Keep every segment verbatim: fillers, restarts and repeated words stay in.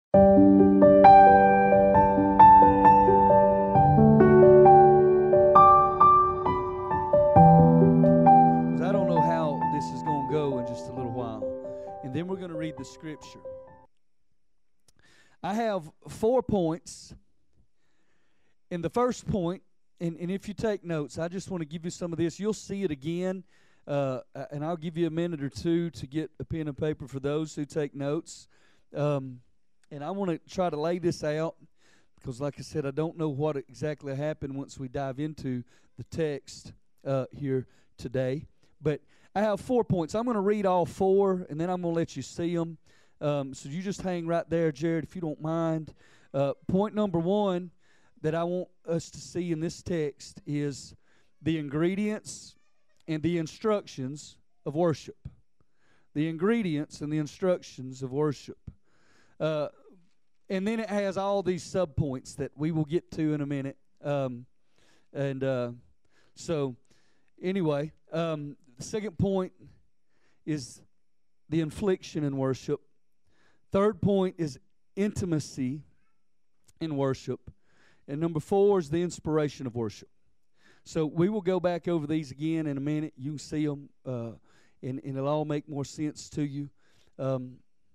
I don't know how this is going to go in just a little while. And then we're going to read the scripture. I have four points. And the first point, and, and if you take notes, I just want to give you some of this. You'll see it again, uh, and I'll give you a minute or two to get a pen and paper for those who take notes. Um, and I want to try to lay this out because, like I said, I don't know what exactly happened once we dive into the text uh, here today. But I have four points. I'm going to read all four, and then I'm going to let you see them. Um, so you just hang right there, Jared, if you don't mind. Uh, point number one that I want us to see in this text is the ingredients and the instructions of worship. The ingredients and the instructions of worship. Uh, and then it has all these subpoints that we will get to in a minute. Um, and uh, so, anyway, um, the second point is the infliction in worship. Third point is intimacy in worship. And number four is the inspiration of worship. So we will go back over these again in a minute. You can see them, uh, and, and it'll all make more sense to you. Um,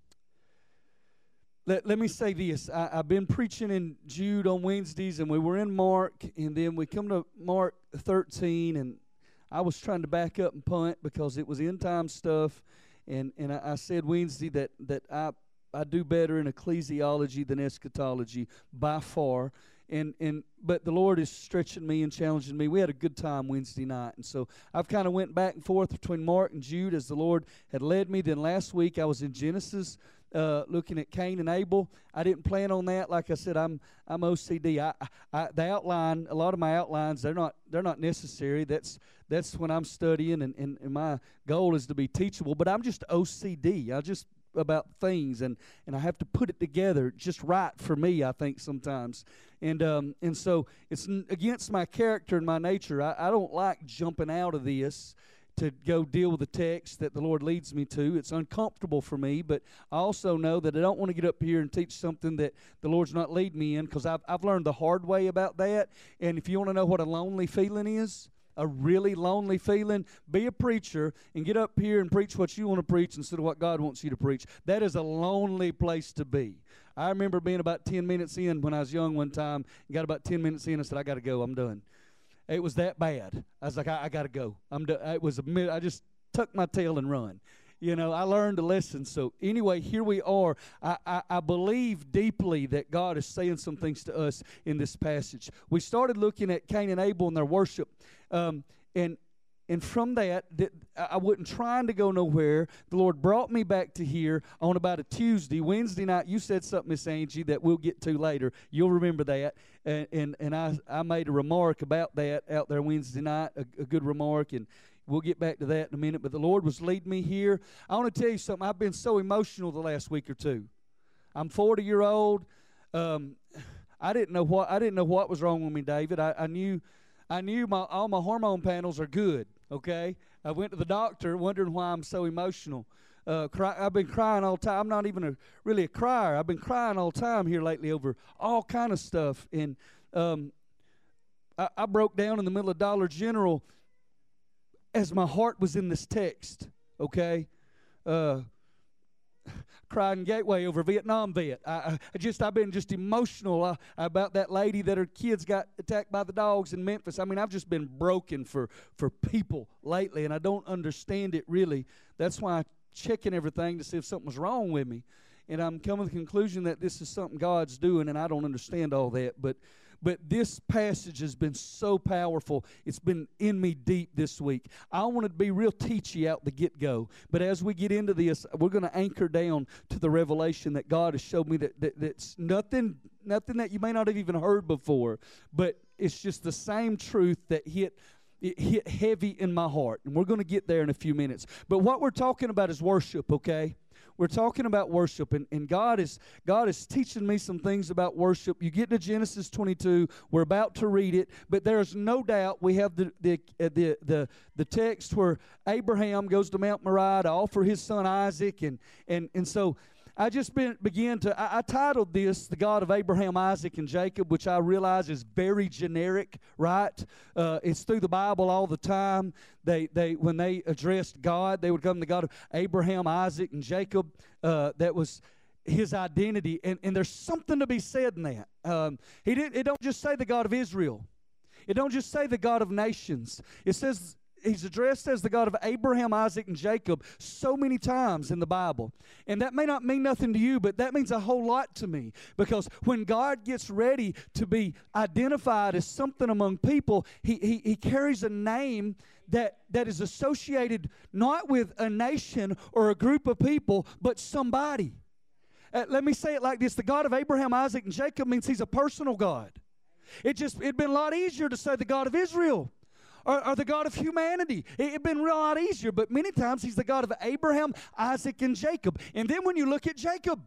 let, let me say this. I, I've been preaching in Jude on Wednesdays, and we were in Mark, and then we come to Mark thirteen, and I was trying to back up and punt because it was end-time stuff, and, and I, I said Wednesday that, that I, I do better in ecclesiology than eschatology by far. And and but the Lord is stretching me and challenging me. We had a good time Wednesday night. And so I've kind of went back and forth between Mark and Jude as the Lord had led me. Then last week I was in Genesis uh, looking at Cain and Abel. I didn't plan on that. Like I said, I'm I'm O C D. I, I the outline, a lot of my outlines, they're not they're not necessary. That's that's when I'm studying, and, and, and my goal is to be teachable. But I'm just O C D. I just about things, and, and I have to put it together just right for me, I think, sometimes. And um, and so it's n- against my character and my nature. I, I don't like jumping out of this to go deal with the text that the Lord leads me to. It's uncomfortable for me, but I also know that I don't want to get up here and teach something that the Lord's not leading me in, because I've, I've learned the hard way about that. And if you want to know what a lonely feeling is, a really lonely feeling, be a preacher and get up here and preach what you want to preach instead of what God wants you to preach. That is a lonely place to be. I remember being about ten minutes in when I was young one time, and got about ten minutes in and said, I got to go, I'm done. It was that bad. I was like, I, I got to go. I'm done. It was a minute. I just tucked my tail and run. You know, I learned a lesson. So anyway, here we are. I, I, I believe deeply that God is saying some things to us in this passage. We started looking at Cain and Abel and their worship. Um, and and from that, that, I wasn't trying to go nowhere. The Lord brought me back to here on about a Tuesday. Wednesday night, you said something, Miss Angie, that we'll get to later. You'll remember that. And and, and I, I made a remark about that out there Wednesday night, a, a good remark, and we'll get back to that in a minute. But the Lord was leading me here. I want to tell you something. I've been so emotional the last week or two. I'm forty year old. Um, I didn't know what I didn't know what was wrong with me, David. I, I knew I knew my all my hormone panels are good. Okay, I went to the doctor wondering why I'm so emotional. Uh, cry, I've been crying all the time. I'm not even a, really a crier. I've been crying all the time here lately over all kind of stuff. And um, I, I broke down in the middle of Dollar General as my heart was in this text, okay? Uh, cried in Gateway over Vietnam vet. I, I just, I've been just emotional uh, about that lady that her kids got attacked by the dogs in Memphis. I mean, I've just been broken for, for people lately, and I don't understand it really. That's why I'm checking everything to see if something was wrong with me. And I'm coming to the conclusion that this is something God's doing, and I don't understand all that. But But this passage has been so powerful. It's been in me deep this week. I want to be real teachy out the get-go. But as we get into this, we're going to anchor down to the revelation that God has showed me that, that that's nothing, nothing that you may not have even heard before. But it's just the same truth that hit It hit heavy in my heart. And we're going to get there in a few minutes. But what we're talking about is worship, okay? We're talking about worship, and, and God is God is teaching me some things about worship. You get to Genesis twenty-two. We're about to read it, but there is no doubt we have the the uh, the, the the text where Abraham goes to Mount Moriah to offer his son Isaac, and and and so I just been, began to, I, I titled this, The God of Abraham, Isaac, and Jacob, which I realize is very generic, right? Uh, it's through the Bible all the time. They, they, when they addressed God, they would come to the God of Abraham, Isaac, and Jacob. Uh, that was his identity, and, and there's something to be said in that. Um, he didn't, it don't just say the God of Israel. It don't just say the God of nations. It says he's addressed as the God of Abraham, Isaac, and Jacob so many times in the Bible. And that may not mean nothing to you, but that means a whole lot to me. Because when God gets ready to be identified as something among people, he, he, he carries a name that, that is associated not with a nation or a group of people, but somebody. Uh, let me say it like this. The God of Abraham, Isaac, and Jacob means he's a personal God. It just, it'd been a lot easier to say the God of Israel. Or, or the God of humanity. It had been a lot easier, but many times he's the God of Abraham, Isaac, and Jacob. And then when you look at Jacob,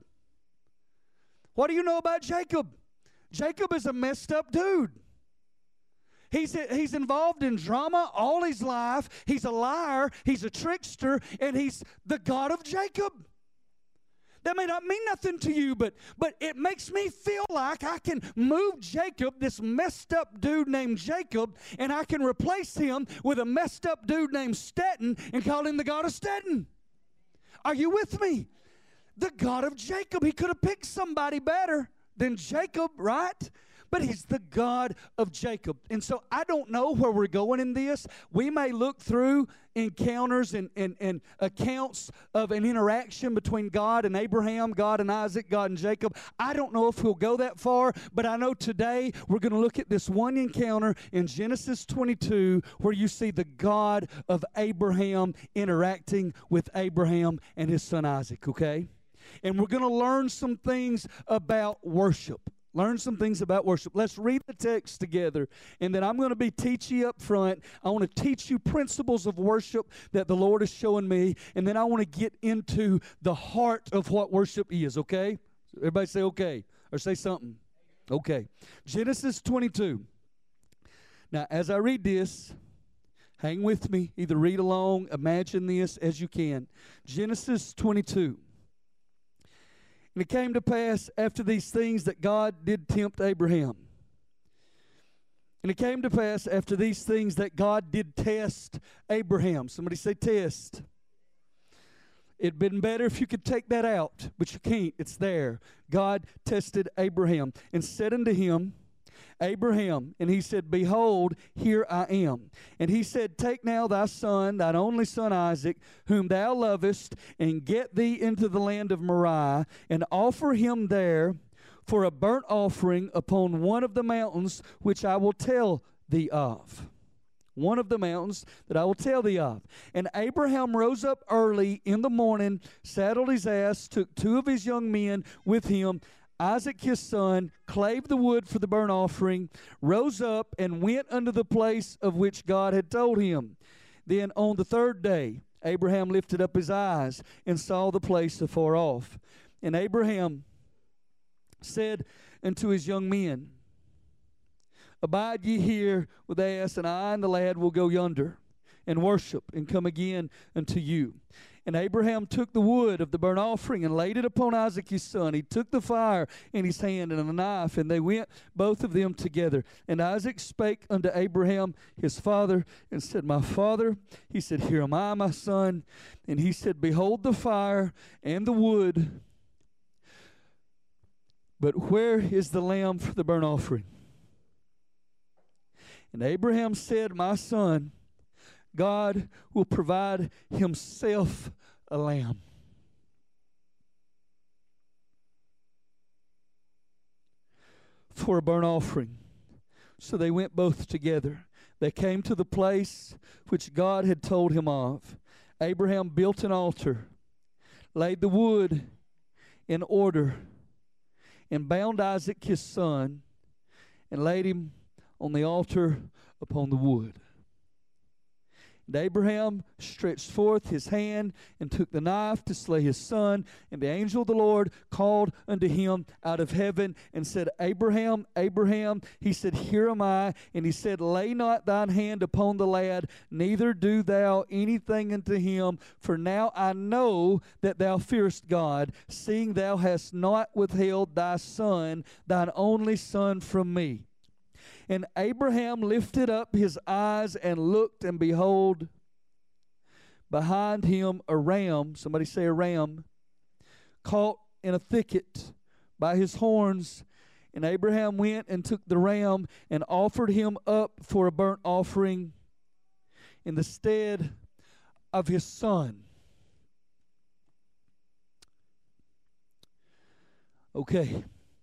what do you know about Jacob? Jacob is a messed up dude. He's, he's involved in drama all his life. He's a liar. He's a trickster. And he's the God of Jacob. That may not mean nothing to you, but, but it makes me feel like I can move Jacob, this messed up dude named Jacob, and I can replace him with a messed up dude named Stetton and call him the God of Stetton. Are you with me? The God of Jacob. He could have picked somebody better than Jacob, right? But he's the God of Jacob. And so I don't know where we're going in this. We may look through encounters and, and, and accounts of an interaction between God and Abraham, God and Isaac, God and Jacob. I don't know if we'll go that far, but I know today we're going to look at this one encounter in Genesis twenty-two where you see the God of Abraham interacting with Abraham and his son Isaac, okay? And we're going to learn some things about worship. Learn some things about worship. Let's read the text together, and then I'm going to be teachy up front. I want to teach you principles of worship that the Lord is showing me, and then I want to get into the heart of what worship is, okay? Everybody say okay, or say something. Okay. Genesis twenty-two. Now, as I read this, hang with me. Either read along, imagine this as you can. Genesis twenty-two. And it came to pass after these things that God did tempt Abraham. And it came to pass after these things that God did test Abraham. Somebody say test. It'd been better if you could take that out, but you can't. It's there. God tested Abraham and said unto him, Abraham, and he said, Behold, here I am. And he said, Take now thy son, thine only son Isaac, whom thou lovest, and get thee into the land of Moriah, and offer him there for a burnt offering upon one of the mountains which I will tell thee of. One of the mountains that I will tell thee of. And Abraham rose up early in the morning, saddled his ass, took two of his young men with him, Isaac his son, clave the wood for the burnt offering, rose up, and went unto the place of which God had told him. Then on the third day, Abraham lifted up his eyes and saw the place afar off. And Abraham said unto his young men, Abide ye here with the ass, and I and the lad will go yonder and worship and come again unto you. And Abraham took the wood of the burnt offering and laid it upon Isaac his son. He took the fire in his hand and a knife, and they went both of them together. And Isaac spake unto Abraham his father and said, My father. He said, Here am I, my son. And he said, Behold the fire and the wood, but where is the lamb for the burnt offering? And Abraham said, My son, God will provide himself a lamb. For a burnt offering. So they went both together. They came to the place which God had told him of. Abraham built an altar, laid the wood in order, and bound Isaac his son, and laid him on the altar upon the wood. And Abraham stretched forth his hand and took the knife to slay his son. And the angel of the Lord called unto him out of heaven and said, Abraham, Abraham. He said, Here am I. And he said, Lay not thine hand upon the lad, neither do thou anything unto him. For now I know that thou fearest God, seeing thou hast not withheld thy son, thine only son, from me. And Abraham lifted up his eyes and looked, and behold, behind him a ram, somebody say a ram, caught in a thicket by his horns. And Abraham went and took the ram and offered him up for a burnt offering in the stead of his son. Okay.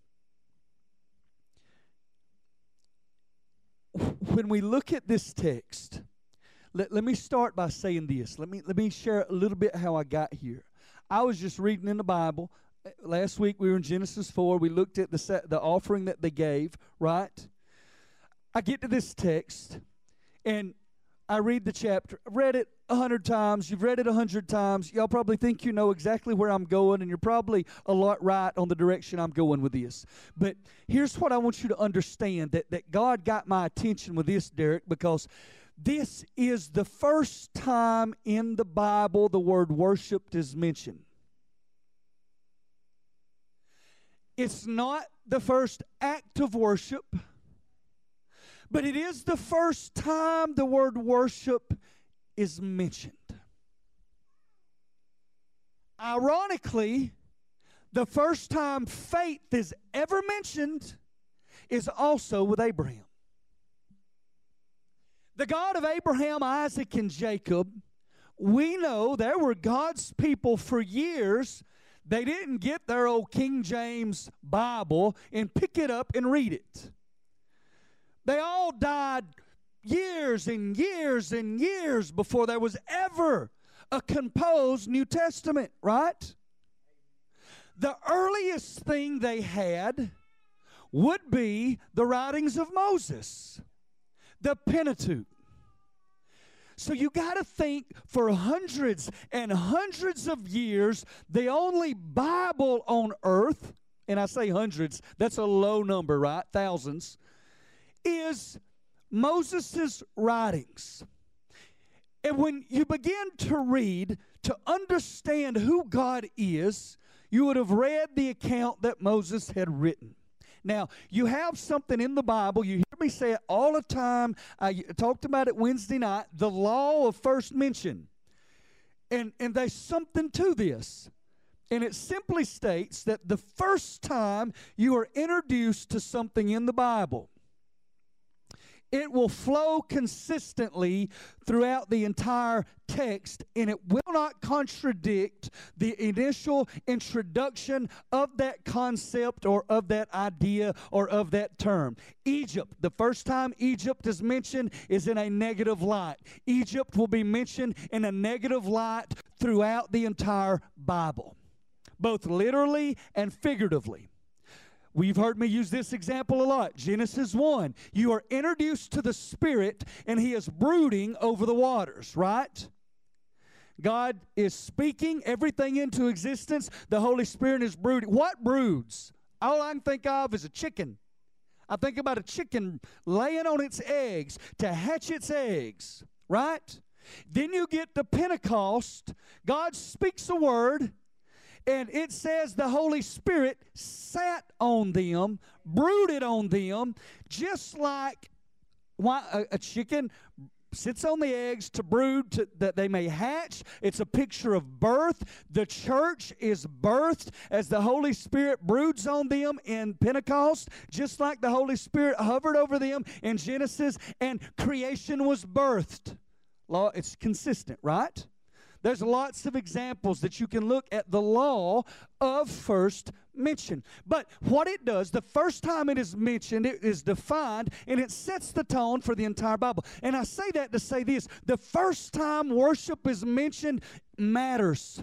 When we look at this text, let, let me start by saying this. Let me, let me share a little bit how I got here. I was just reading in the Bible. Last week we were in Genesis four. We looked at the, the offering that they gave, right? I get to this text, and I read the chapter. I've read it a hundred times. You've read it a hundred times. Y'all probably think you know exactly where I'm going, and you're probably a lot right on the direction I'm going with this. But here's what I want you to understand, that, that God got my attention with this, Derek, because this is the first time in the Bible the word worshiped is mentioned. It's not the first act of worship, but it is the first time the word worship is mentioned. Ironically, the first time faith is ever mentioned is also with Abraham. The God of Abraham, Isaac, and Jacob, we know there were God's people for years. They didn't get their old King James Bible and pick it up and read it. They all died years and years and years before there was ever a composed New Testament, right? The earliest thing they had would be the writings of Moses, the Pentateuch. So you got to think, for hundreds and hundreds of years, the only Bible on earth, and I say hundreds, that's a low number, right? Thousands, is Moses' writings. And when you begin to read, to understand who God is, you would have read the account that Moses had written. Now, you have something in the Bible, you hear me say it all the time, I talked about it Wednesday night, the law of first mention. And, and there's something to this. And it simply states that the first time you are introduced to something in the Bible, it will flow consistently throughout the entire text, and it will not contradict the initial introduction of that concept or of that idea or of that term. Egypt, the first time Egypt is mentioned is in a negative light. Egypt will be mentioned in a negative light throughout the entire Bible, both literally and figuratively. We've heard me use this example a lot. Genesis one. You are introduced to the Spirit, and He is brooding over the waters, right? God is speaking everything into existence. The Holy Spirit is brooding. What broods? All I can think of is a chicken. I think about a chicken laying on its eggs to hatch its eggs, right? Then you get to Pentecost. God speaks a word, and it says the Holy Spirit sat on them, brooded on them, just like a, a chicken sits on the eggs to brood to, that they may hatch. It's a picture of birth. The church is birthed as the Holy Spirit broods on them in Pentecost, just like the Holy Spirit hovered over them in Genesis, and creation was birthed. Law, it's consistent, right? There's lots of examples that you can look at the law of first mention. But what it does, the first time it is mentioned, it is defined, and it sets the tone for the entire Bible. And I say that to say this: the first time worship is mentioned matters.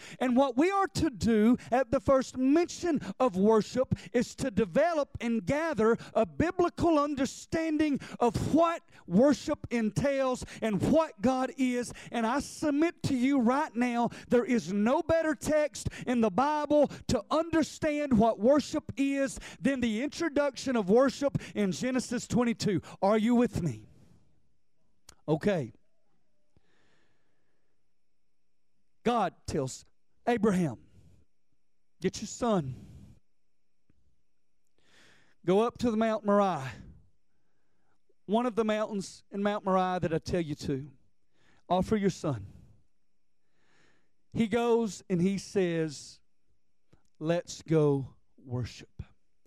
And what we are to do at the first mention of worship is to develop and gather a biblical understanding of what worship entails and what God is. And I submit to you right now, there is no better text in the Bible to understand what worship is than the introduction of worship in Genesis twenty-two. Are you with me? Okay. God tells Abraham, get your son. Go up to the Mount Moriah. One of the mountains in Mount Moriah that I tell you to. Offer your son. He goes and he says, let's go worship.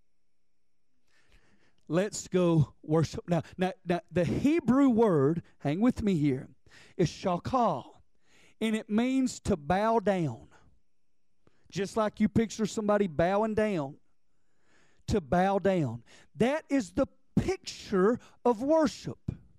Let's go worship. Now, now, now the Hebrew word, hang with me here, is shakal. And it means to bow down. Just like you picture somebody bowing down. To bow down. That is the picture of worship.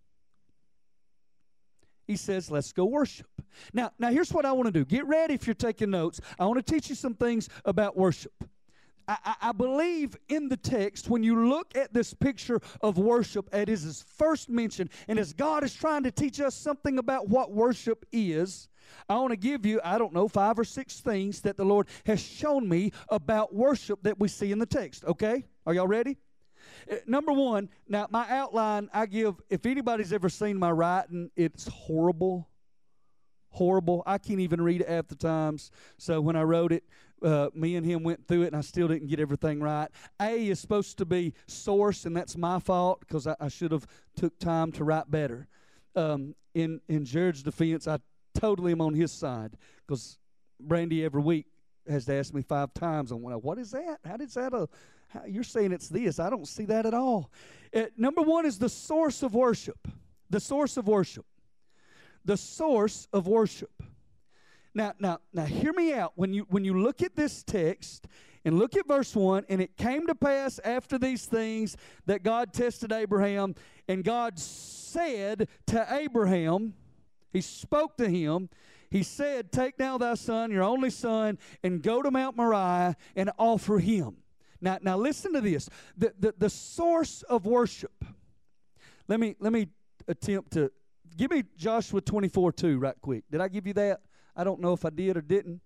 He says, let's go worship. Now, now here's what I want to do. Get ready if you're taking notes. I want to teach you some things about worship. I, I, I believe in the text, when you look at this picture of worship, it is his first mention, and as God is trying to teach us something about what worship is, I want to give you, I don't know, five or six things that the Lord has shown me about worship that we see in the text, okay? Are y'all ready? Uh, number one, now my outline I give, if anybody's ever seen my writing, it's horrible. Horrible. I can't even read it half the times. So when I wrote it, uh, me and him went through it, and I still didn't get everything right. A is supposed to be source, and that's my fault because I, I should have took time to write better. Um, in, in Jared's defense, I totally am on his side because Brandy every week has to ask me five times on what is that? How does that? A, how, you're saying it's this. I don't see that at all. It, number one is the source of worship. The source of worship. The source of worship. Now, now, now, hear me out. When you when you look at this text and look at verse one, and it came to pass after these things that God tested Abraham, and God said to Abraham, He spoke to him. He said, take now thy son, your only son, and go to Mount Moriah and offer him. Now, now listen to this. The, the, the source of worship. Let me, let me attempt to, give me Joshua twenty-four two right quick. Did I give you that? I don't know if I did or didn't.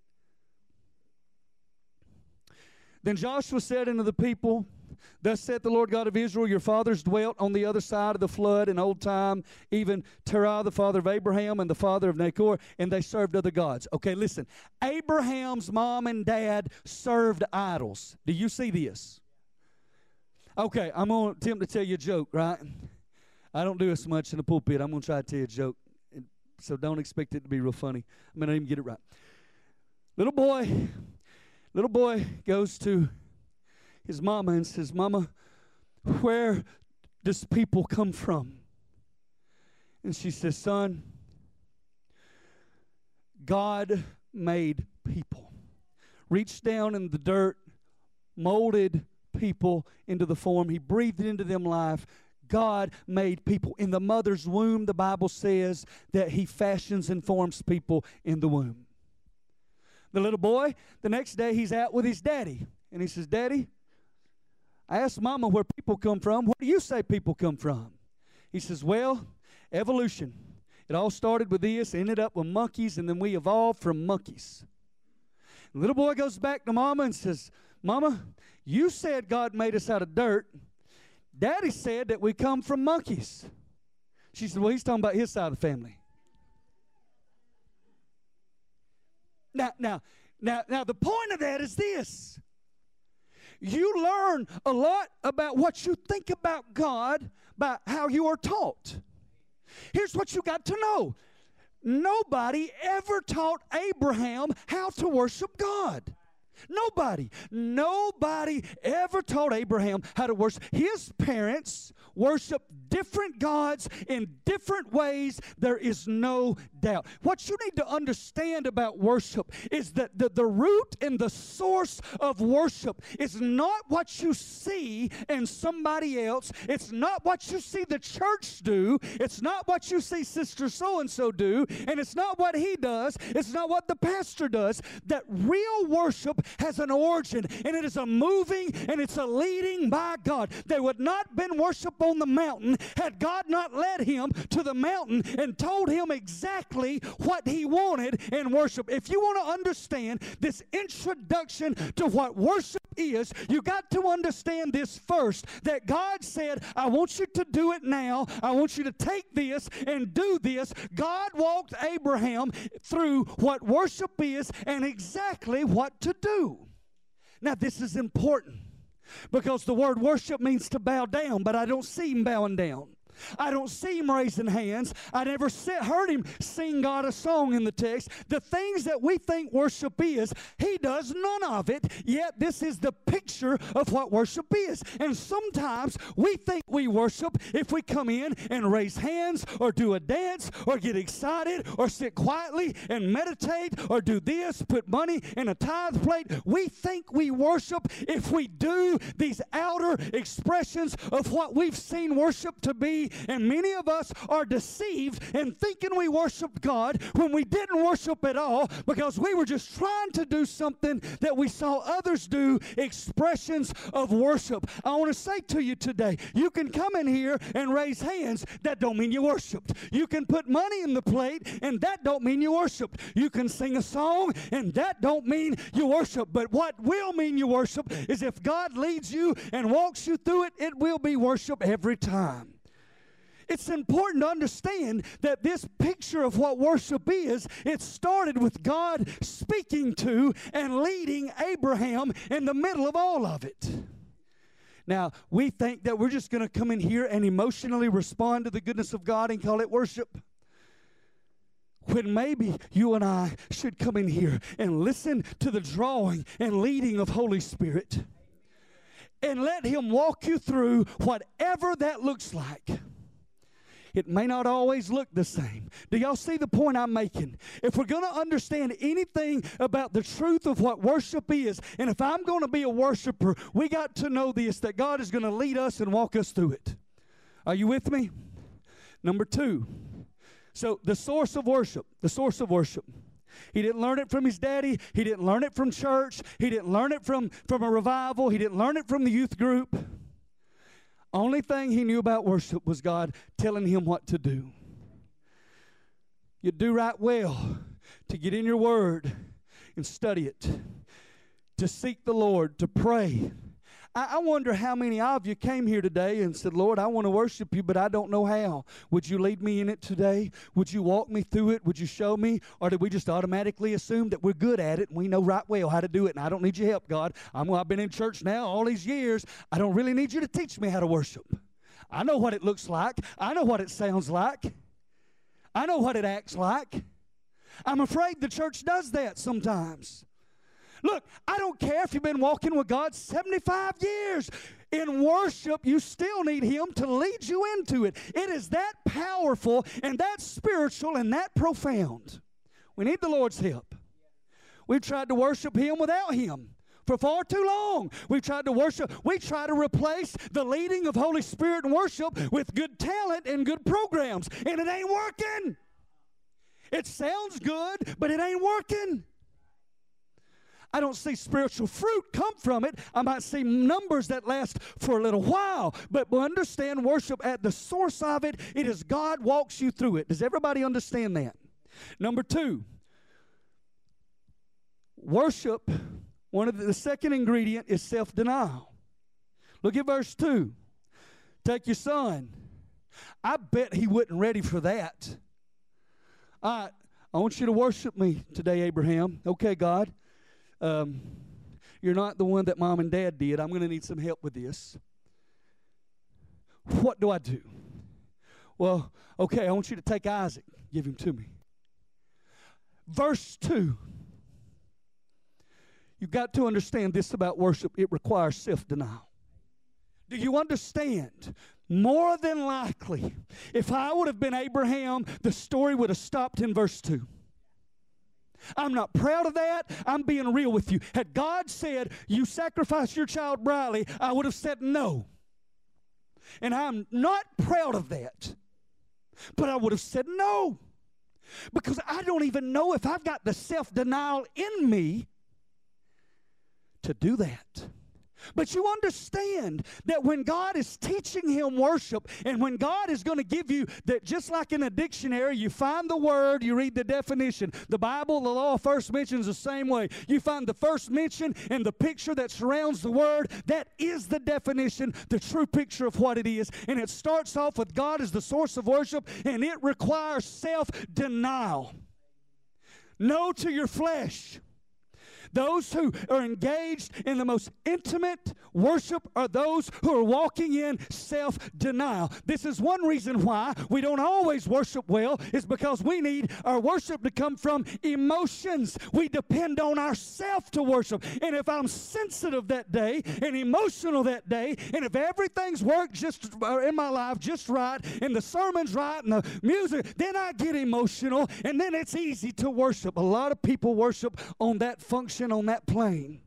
Then Joshua said unto the people, thus saith the Lord God of Israel, your fathers dwelt on the other side of the flood in old time, even Terah, the father of Abraham, and the father of Nachor, and they served other gods. Okay, listen. Abraham's mom and dad served idols. Do you see this? Okay, I'm going to attempt to tell you a joke, right? I don't do this much in the pulpit. I'm going to try to tell you a joke, so don't expect it to be real funny. I may not even get it right. Little boy, little boy goes to his mama and says, Mama, where does people come from? And she says, son, God made people. Reached down in the dirt, molded people into the form. He breathed into them life. God made people. In the mother's womb, the Bible says that He fashions and forms people in the womb. The little boy, the next day he's out with his daddy. And he says, Daddy, I asked Mama where people come from. Where do you say people come from? He says, well, evolution. It all started with this, ended up with monkeys, and then we evolved from monkeys. The little boy goes back to Mama and says, Mama, you said God made us out of dirt. Daddy said that we come from monkeys. She said, well, he's talking about his side of the family. Now, now, now, now, the point of that is this. You learn a lot about what you think about God by how you are taught. Here's what you got to know. Nobody ever taught Abraham how to worship God. Nobody, nobody ever taught Abraham how to worship. His parents worshiped different gods in different ways. There is no doubt. What you need to understand about worship is that the, the root and the source of worship is not what you see in somebody else. It's not what you see the church do. It's not what you see Sister so-and-so do. And it's not what he does. It's not what the pastor does. That real worship has an origin, and it is a moving and it's a leading by God. There would not have been worship on the mountain had God not led him to the mountain and told him exactly what he wanted in worship. If you want to understand this introduction to what worship is, you got to understand this first, that God said, I want you to do it now. I want you to take this and do this. God walked Abraham through what worship is and exactly what to do. Now, this is important because the word worship means to bow down, but I don't see him bowing down. I don't see him raising hands. I never sit, heard him sing God a song in the text. The things that we think worship is, he does none of it, yet this is the picture of what worship is. And sometimes we think we worship if we come in and raise hands or do a dance or get excited or sit quietly and meditate or do this, put money in a tithe plate. We think we worship if we do these outer expressions of what we've seen worship to be. And many of us are deceived in thinking we worship God when we didn't worship at all because we were just trying to do something that we saw others do, expressions of worship. I want to say to you today, you can come in here and raise hands. That don't mean you worshiped. You can put money in the plate, and that don't mean you worshiped. You can sing a song, and that don't mean you worship. But what will mean you worship is if God leads you and walks you through it, it will be worship every time. It's important to understand that this picture of what worship is, it started with God speaking to and leading Abraham in the middle of all of it. Now, we think that we're just going to come in here and emotionally respond to the goodness of God and call it worship, when maybe you and I should come in here and listen to the drawing and leading of Holy Spirit and let him walk you through whatever that looks like. It may not always look the same. Do y'all see the point I'm making? If we're going to understand anything about the truth of what worship is, and if I'm going to be a worshiper, we got to know this, that God is going to lead us and walk us through it. Are you with me? Number two. So the source of worship, the source of worship. He didn't learn it from his daddy. He didn't learn it from church. He didn't learn it from, from a revival. He didn't learn it from the youth group. Only thing he knew about worship was God telling him what to do. You do right well to get in your word and study it, to seek the Lord, to pray. I, I wonder how many of you came here today and said, Lord, I want to worship you, but I don't know how. Would you lead me in it today? Would you walk me through it? Would you show me? Or did we just automatically assume that we're good at it and we know right well how to do it, and I don't need your help, God? I'm, I've been in church now all these years. I don't really need you to teach me how to worship. I know what it looks like. I know what it sounds like. I know what it acts like. I'm afraid the church does that sometimes. Look, I don't care if you've been walking with God seventy-five years. In worship, you still need him to lead you into it. It is that powerful and that spiritual and that profound. We need the Lord's help. We've tried to worship him without him for far too long. We've tried to worship. We try to replace the leading of Holy Spirit in worship with good talent and good programs, and it ain't working. It sounds good, but it ain't working. I don't see spiritual fruit come from it. I might see numbers that last for a little while, but we understand worship at the source of it. It is God walks you through it. Does everybody understand that? Number two, worship, one of the, the second ingredient is self-denial. Look at verse two. Take your son. I bet he wasn't ready for that. All right, I want you to worship me today, Abraham. Okay, God. Um, you're not the one that mom and dad did. I'm going to need some help with this. What do I do? Well, okay, I want you to take Isaac. Give him to me. Verse two. You've got to understand this about worship. It requires self-denial. Do you understand? More than likely, if I would have been Abraham, the story would have stopped in verse two. I'm not proud of that. I'm being real with you. Had God said, you sacrifice your child Briley, I would have said no. And I'm not proud of that. But I would have said no. Because I don't even know if I've got the self-denial in me to do that. But you understand that when God is teaching him worship, and when God is going to give you that, just like in a dictionary, you find the word, you read the definition. The Bible, the law first mentions the same way. You find the first mention and the picture that surrounds the word. That is the definition, the true picture of what it is. And it starts off with God as the source of worship, and it requires self-denial. No to your flesh. Those who are engaged in the most intimate worship are those who are walking in self-denial. This is one reason why we don't always worship well, is because we need our worship to come from emotions. We depend on ourselves to worship. And if I'm sensitive that day and emotional that day, and if everything's worked just in my life just right, and the sermon's right, and the music, then I get emotional, and then it's easy to worship. A lot of people worship on that function, on that plane.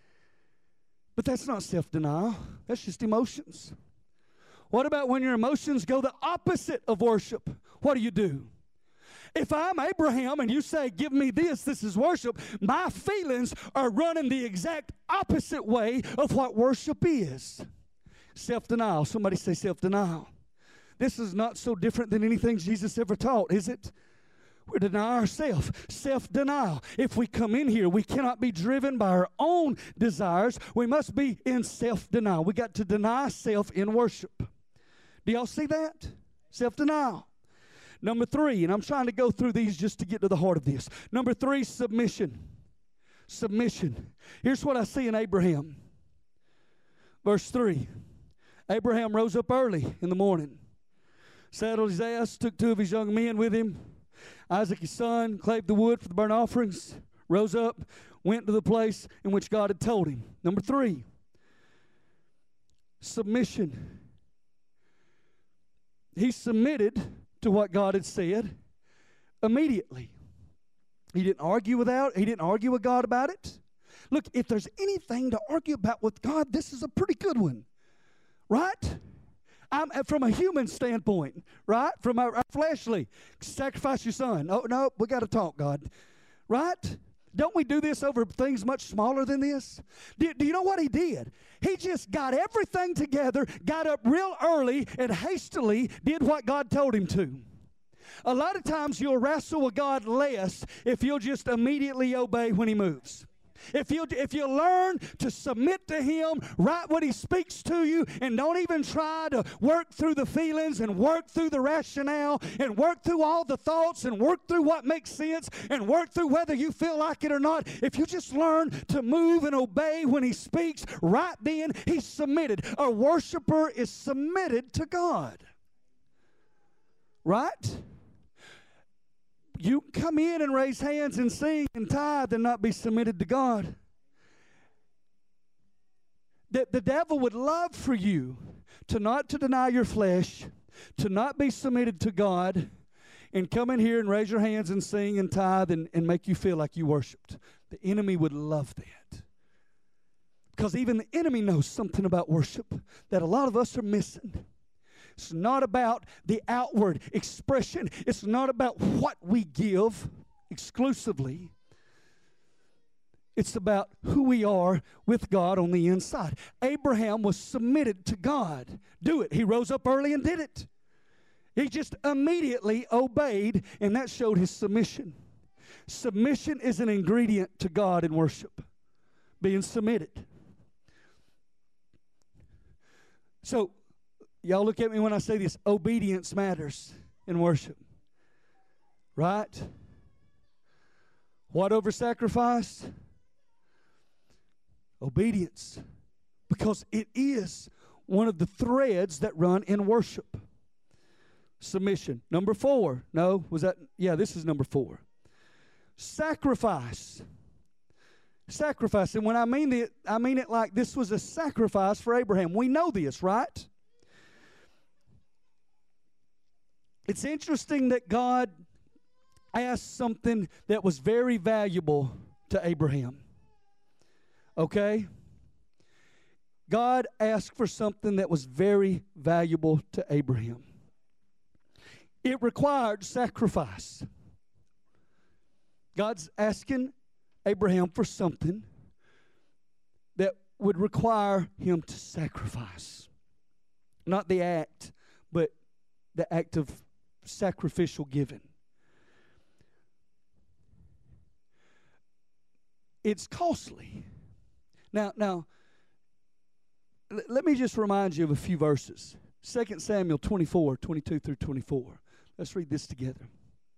But that's not self-denial. That's just emotions. What about when your emotions go the opposite of worship? What do you do? If I'm Abraham and you say, give me this, this is worship, my feelings are running the exact opposite way of what worship is. Self-denial. Somebody say self-denial. This is not so different than anything Jesus ever taught, is it? We deny ourselves. Self-denial. If we come in here, we cannot be driven by our own desires. We must be in self-denial. We got to deny self in worship. Do y'all see that? Self-denial. Number three, and I'm trying to go through these just to get to the heart of this. Number three, submission. Submission. Here's what I see in Abraham. Verse three. Abraham rose up early in the morning, saddled his ass, took two of his young men with him, Isaac his son, clave the wood for the burnt offerings, rose up, went to the place in which God had told him. Number three, submission. He submitted to what God had said immediately. He didn't argue without, he didn't argue with God about it. Look, if there's anything to argue about with God, this is a pretty good one, right? I'm, from a human standpoint, right? From our, our fleshly, sacrifice your son. Oh, no, we got to talk, God. Right? Don't we do this over things much smaller than this? Do, do you know what he did? He just got everything together, got up real early, and hastily did what God told him to. A lot of times you'll wrestle with God less if you'll just immediately obey when he moves. If you if you learn to submit to him right when he speaks to you, and don't even try to work through the feelings and work through the rationale and work through all the thoughts and work through what makes sense and work through whether you feel like it or not, if you just learn to move and obey when he speaks, right then he's submitted. A worshiper is submitted to God. Right? You come in and raise hands and sing and tithe and not be submitted to God. That the devil would love for you to not to deny your flesh, to not be submitted to God, and come in here and raise your hands and sing and tithe and, and make you feel like you worshiped. The enemy would love that. Because even the enemy knows something about worship that a lot of us are missing. It's not about the outward expression. It's not about what we give exclusively. It's about who we are with God on the inside. Abraham was submitted to God. Do it. He rose up early and did it. He just immediately obeyed, and that showed his submission. Submission is an ingredient to God in worship. Being submitted. So, y'all look at me when I say this. Obedience matters in worship. Right? What over sacrifice? Obedience. Because it is one of the threads that run in worship. Submission. Number four. No, was that? Yeah, this is number four. Sacrifice. sacrifice. And when I mean it, I mean it like this was a sacrifice for Abraham. We know this, right? It's interesting that God asked something that was very valuable to Abraham. Okay? God asked for something that was very valuable to Abraham. It required sacrifice. God's asking Abraham for something that would require him to sacrifice. Not the act, but the act of sacrificial giving. It's costly. Now, now, l- let me just remind you of a few verses. Second Samuel twenty-four, twenty-two through twenty-four. Let's read this together.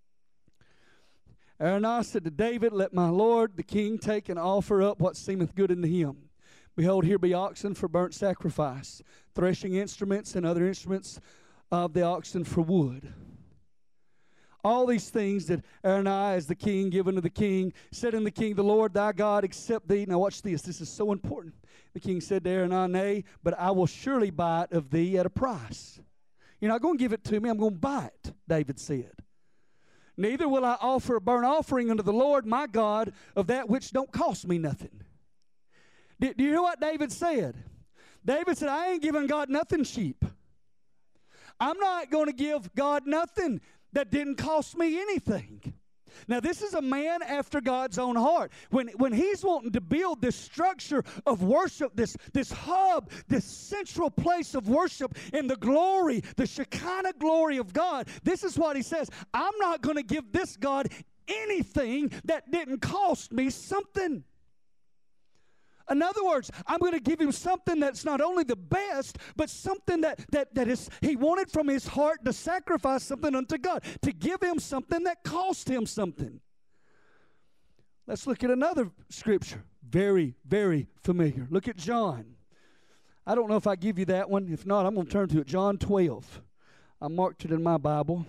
Araunah said to David, "Let my lord the king take and offer up what seemeth good unto him. Behold, here be oxen for burnt sacrifice, threshing instruments and other instruments of the oxen for wood." All these things did Araunah as the king given to the king, said unto the king, "The Lord thy God accept thee." Now watch this. This is so important. The king said to Araunah, "Nay, but I will surely buy it of thee at a price." You're not going to give it to me. I'm going to buy it, David said. "Neither will I offer a burnt offering unto the Lord my God of that which don't cost me nothing." Do, do you hear what David said? David said, "I ain't giving God nothing cheap. I'm not going to give God nothing that didn't cost me anything." Now, this is a man after God's own heart. When, when he's wanting to build this structure of worship, this, this hub, this central place of worship in the glory, the Shekinah glory of God, this is what he says. I'm not going to give this God anything that didn't cost me something. In other words, I'm going to give him something that's not only the best, but something that, that, that is, he wanted from his heart to sacrifice something unto God, to give him something that cost him something. Let's look at another scripture. Very, very familiar. Look at John. I don't know if I give you that one. If not, I'm going to turn to it. John twelve. I marked it in my Bible.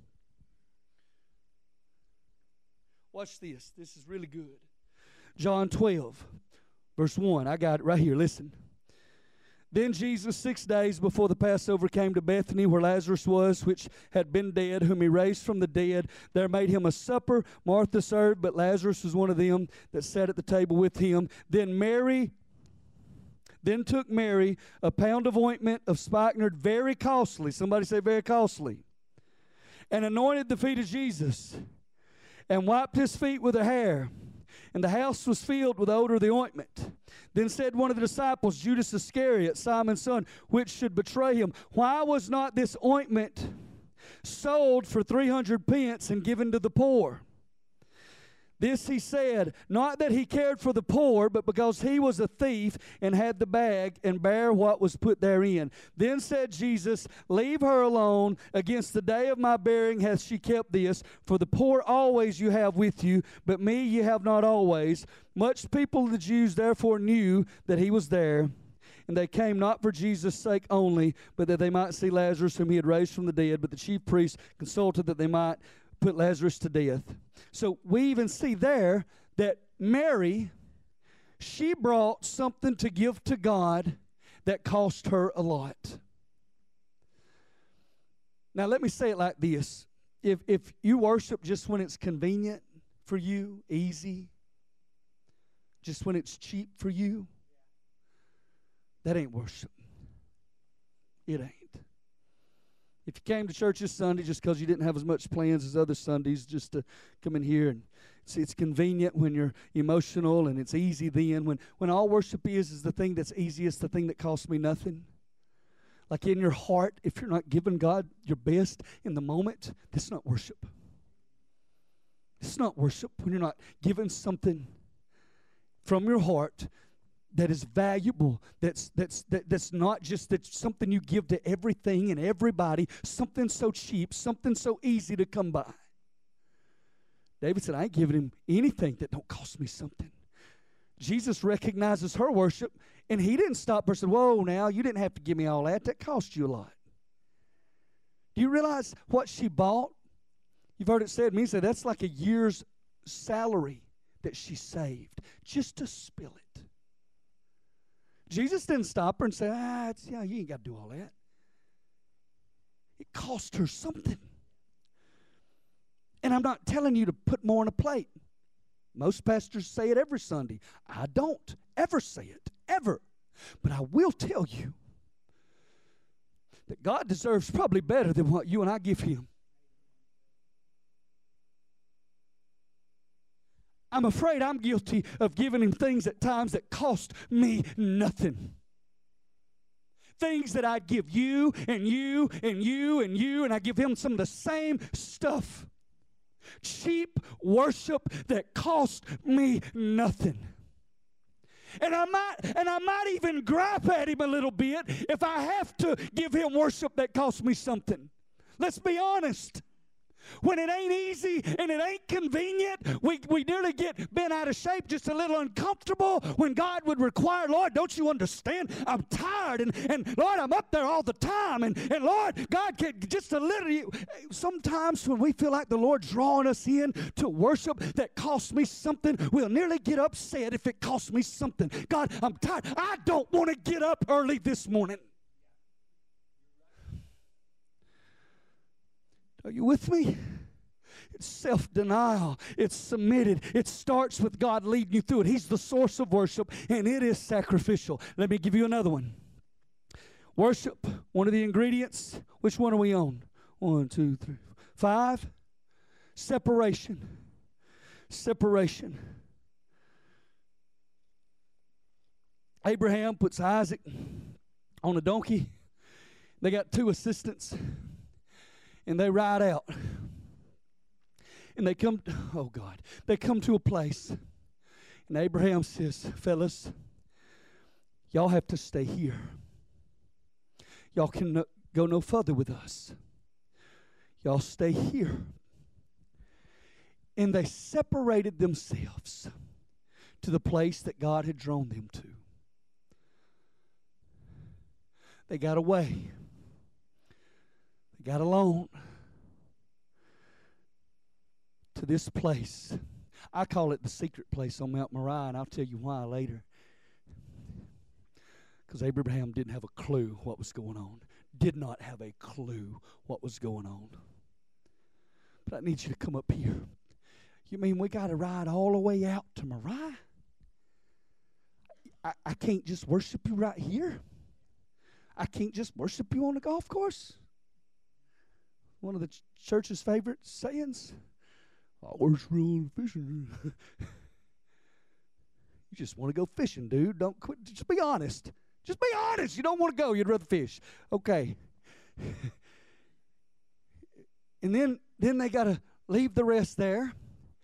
Watch this. This is really good. John twelve. Verse one, I got it right here. Listen. "Then Jesus, six days before the Passover, came to Bethany, where Lazarus was, which had been dead, whom he raised from the dead. There made him a supper. Martha served, but Lazarus was one of them that sat at the table with him. Then Mary, then took Mary a pound of ointment of spikenard, very costly." Somebody say very costly. "And anointed the feet of Jesus, and wiped his feet with her hair. And the house was filled with the odor of the ointment. Then said one of the disciples, Judas Iscariot, Simon's son, which should betray him, Why was not this ointment sold for three hundred pence and given to the poor? This he said, not that he cared for the poor, but because he was a thief and had the bag and bare what was put therein. Then said Jesus, Leave her alone. Against the day of my burying hath she kept this. For the poor always you have with you, but me ye have not always. Much people of the Jews therefore knew that he was there. And they came not for Jesus' sake only, but that they might see Lazarus, whom he had raised from the dead. But the chief priests consulted that they might put Lazarus to death. So we even see there that Mary, she brought something to give to God that cost her a lot. Now let me say it like this. If, if you worship just when it's convenient for you, easy, just when it's cheap for you, that ain't worship. It ain't. If you came to church this Sunday just because you didn't have as much plans as other Sundays, just to come in here and see, it's convenient when you're emotional and it's easy then. When, when all worship is, is the thing that's easiest, the thing that costs me nothing. Like in your heart, if you're not giving God your best in the moment, this is not worship. This is not worship when you're not giving something from your heart that is valuable, that's that's that, that's not just that's something you give to everything and everybody, something so cheap, something so easy to come by. David said, I ain't giving him anything that don't cost me something. Jesus recognizes her worship, and he didn't stop her and said, whoa, now, you didn't have to give me all that. That cost you a lot. Do you realize what she bought? You've heard it said, me say, that's like a year's salary that she saved just to spill it. Jesus didn't stop her and say, ah, it's, yeah, you ain't got to do all that. It cost her something. And I'm not telling you to put more on a plate. Most pastors say it every Sunday. I don't ever say it, ever. But I will tell you that God deserves probably better than what you and I give Him. I'm afraid I'm guilty of giving Him things at times that cost me nothing. Things that I'd give you and you and you and you, and I give Him some of the same stuff. Cheap worship that cost me nothing. And I might and I might even gripe at Him a little bit if I have to give Him worship that costs me something. Let's be honest. When it ain't easy and it ain't convenient, we, we nearly get bent out of shape, just a little uncomfortable when God would require, Lord, don't you understand? I'm tired, and, and Lord, I'm up there all the time, and, and Lord, God, can just a little. Sometimes when we feel like the Lord's drawing us in to worship that costs me something, we'll nearly get upset if it costs me something. God, I'm tired. I don't want to get up early this morning. Are you with me? It's self-denial. It's submitted. It starts with God leading you through it. He's the source of worship, and it is sacrificial. Let me give you another one. Worship, one of the ingredients. Which one are we on? One, two, three, five. Separation. Separation. Abraham puts Isaac on a donkey. They got two assistants. And they ride out. And they come, oh God, they come to a place. And Abraham says, fellas, y'all have to stay here. Y'all can no, go no further with us. Y'all stay here. And they separated themselves to the place that God had drawn them to. They got away. Got alone to this place. I call it the secret place on Mount Moriah, and I'll tell you why later. Because Abraham didn't have a clue what was going on. Did not have a clue what was going on. But I need you to come up here. You mean we got to ride all the way out to Moriah? I, I can't just worship you right here? I can't just worship you on the golf course? One of the ch- church's favorite sayings. I worship on fishing. You just want to go fishing, dude. Don't quit. Just be honest. Just be honest. You don't want to go. You'd rather fish. Okay. And then, then they got to leave the rest there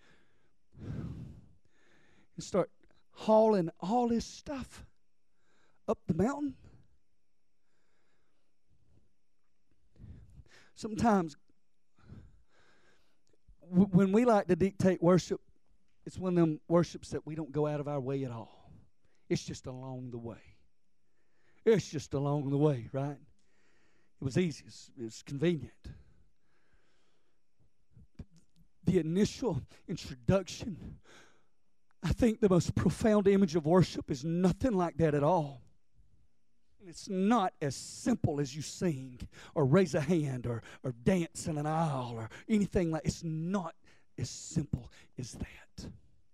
and start hauling all this stuff up the mountain. Sometimes w- when we like to dictate worship, it's one of them worships that we don't go out of our way at all. It's just along the way. It's just along the way, right? It was easy. It's, it's convenient. The initial introduction, I think the most profound image of worship is nothing like that at all. It's not as simple as you sing or raise a hand or, or dance in an aisle or anything like. It's not as simple as that.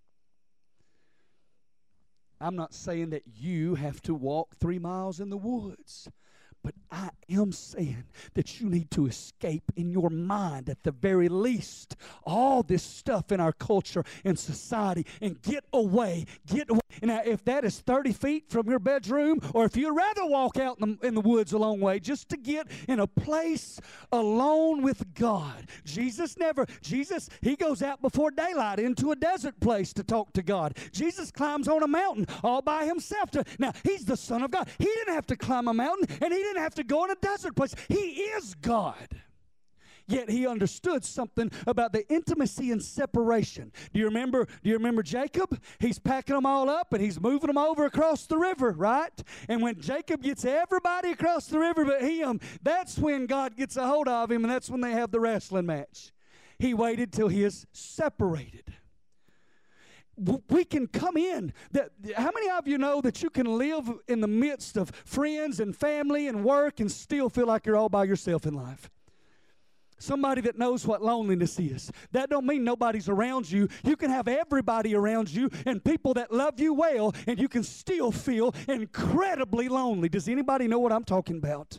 I'm not saying that you have to walk three miles in the woods. But I am saying that you need to escape in your mind at the very least all this stuff in our culture and society and get away, get away. Now, if that is thirty feet from your bedroom, or if you'd rather walk out in the, in the woods a long way just to get in a place alone with God. Jesus never, Jesus, he goes out before daylight into a desert place to talk to God. Jesus climbs on a mountain all by himself. To, now, he's the Son of God. He didn't have to climb a mountain, and he didn't have to go in a desert place. He is God. Yet he understood something about the intimacy and separation. Do you remember, do you remember Jacob? He's packing them all up and he's moving them over across the river, right? And when Jacob gets everybody across the river but him, that's when God gets a hold of him, and that's when they have the wrestling match. He waited till he is separated. we can come in. That, how many of you know that you can live in the midst of friends and family and work and still feel like you're all by yourself in life? Somebody that knows what loneliness is. That don't mean nobody's around you. You can have everybody around you and people that love you well, and you can still feel incredibly lonely. Does anybody know what I'm talking about?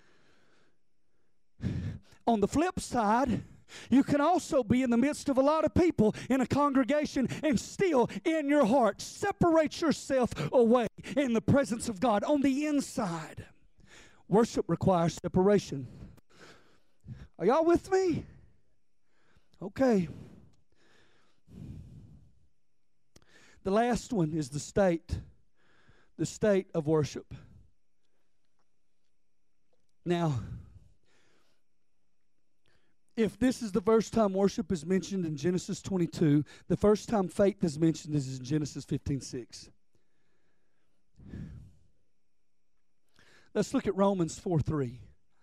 On the flip side, you can also be in the midst of a lot of people in a congregation and still in your heart separate yourself away in the presence of God on the inside. Worship requires separation. Are y'all with me? Okay. The last one is the state, the state of worship. Now, if this is the first time worship is mentioned in Genesis twenty-two, the first time faith is mentioned is in Genesis fifteen six. Let's look at Romans four three.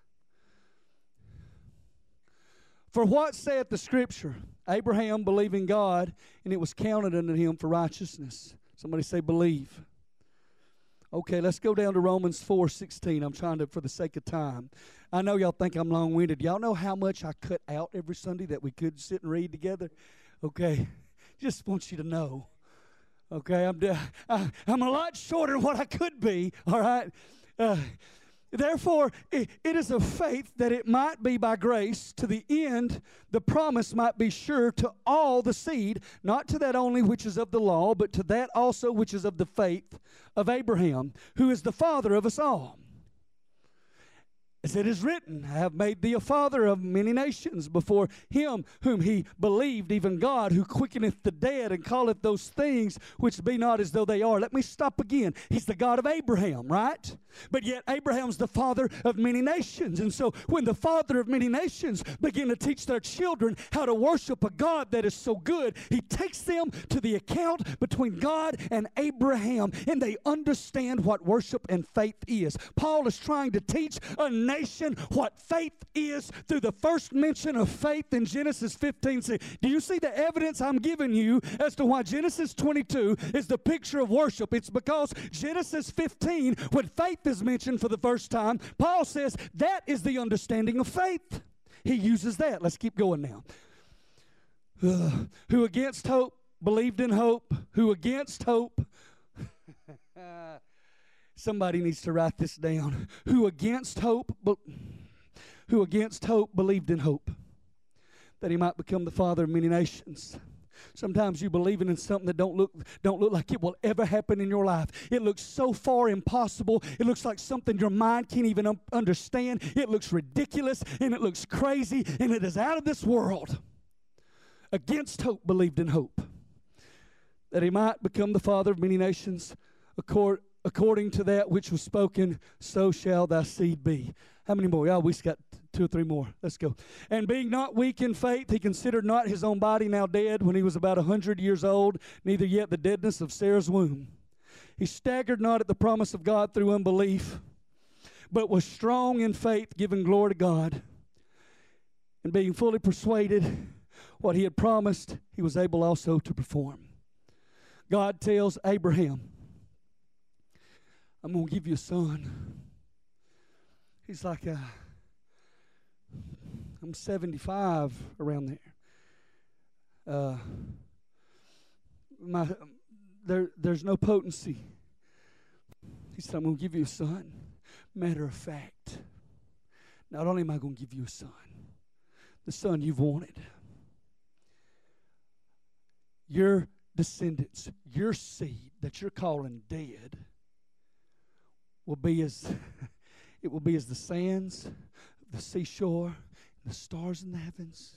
For what saith the Scripture? Abraham believing God, and it was counted unto him for righteousness. Somebody say believe. Okay, let's go down to Romans four sixteen. I'm trying to, for the sake of time. I know y'all think I'm long-winded. Y'all know how much I cut out every Sunday that we could sit and read together? Okay, just want you to know. Okay, I'm, I, I'm a lot shorter than what I could be, all right? Uh, Therefore, it is of faith that it might be by grace, to the end the promise might be sure to all the seed, not to that only which is of the law, but to that also which is of the faith of Abraham, who is the father of us all. As it is written, I have made thee a father of many nations before him whom he believed, even God, who quickeneth the dead and calleth those things which be not as though they are. Let me stop again. He's the God of Abraham, right? But yet Abraham's the father of many nations. And so when the father of many nations begin to teach their children how to worship a God that is so good, he takes them to the account between God and Abraham, and they understand what worship and faith is. Paul is trying to teach a nation what faith is through the first mention of faith in Genesis fifteen six. Do you see the evidence I'm giving you as to why Genesis twenty-two is the picture of worship? It's because Genesis fifteen, when faith is mentioned for the first time, Paul says that is the understanding of faith. He uses that. Let's keep going now. Uh, who against hope believed in hope. Who against hope Somebody needs to write this down. Who against hope, be, who against hope believed in hope, that he might become the father of many nations. Sometimes you believing in something that don't look don't look like it will ever happen in your life. It looks so far impossible. It looks like something your mind can't even um, understand. It looks ridiculous, and it looks crazy, and it is out of this world. Against hope believed in hope, that he might become the father of many nations, according According to that which was spoken, so shall thy seed be. How many more? Oh, we got two or three more. Let's go. And being not weak in faith, he considered not his own body now dead when he was about a hundred years old, neither yet the deadness of Sarah's womb. He staggered not at the promise of God through unbelief, but was strong in faith, giving glory to God. And being fully persuaded what he had promised, he was able also to perform. God tells Abraham, I'm going to give you a son. He's like, uh, I'm seventy-five, around there. Uh, my, there. There's no potency. He said, I'm going to give you a son. Matter of fact, not only am I going to give you a son, the son you've wanted. Your descendants, your seed that you're calling dead, will be as it will be as the sands of the seashore and the stars in the heavens.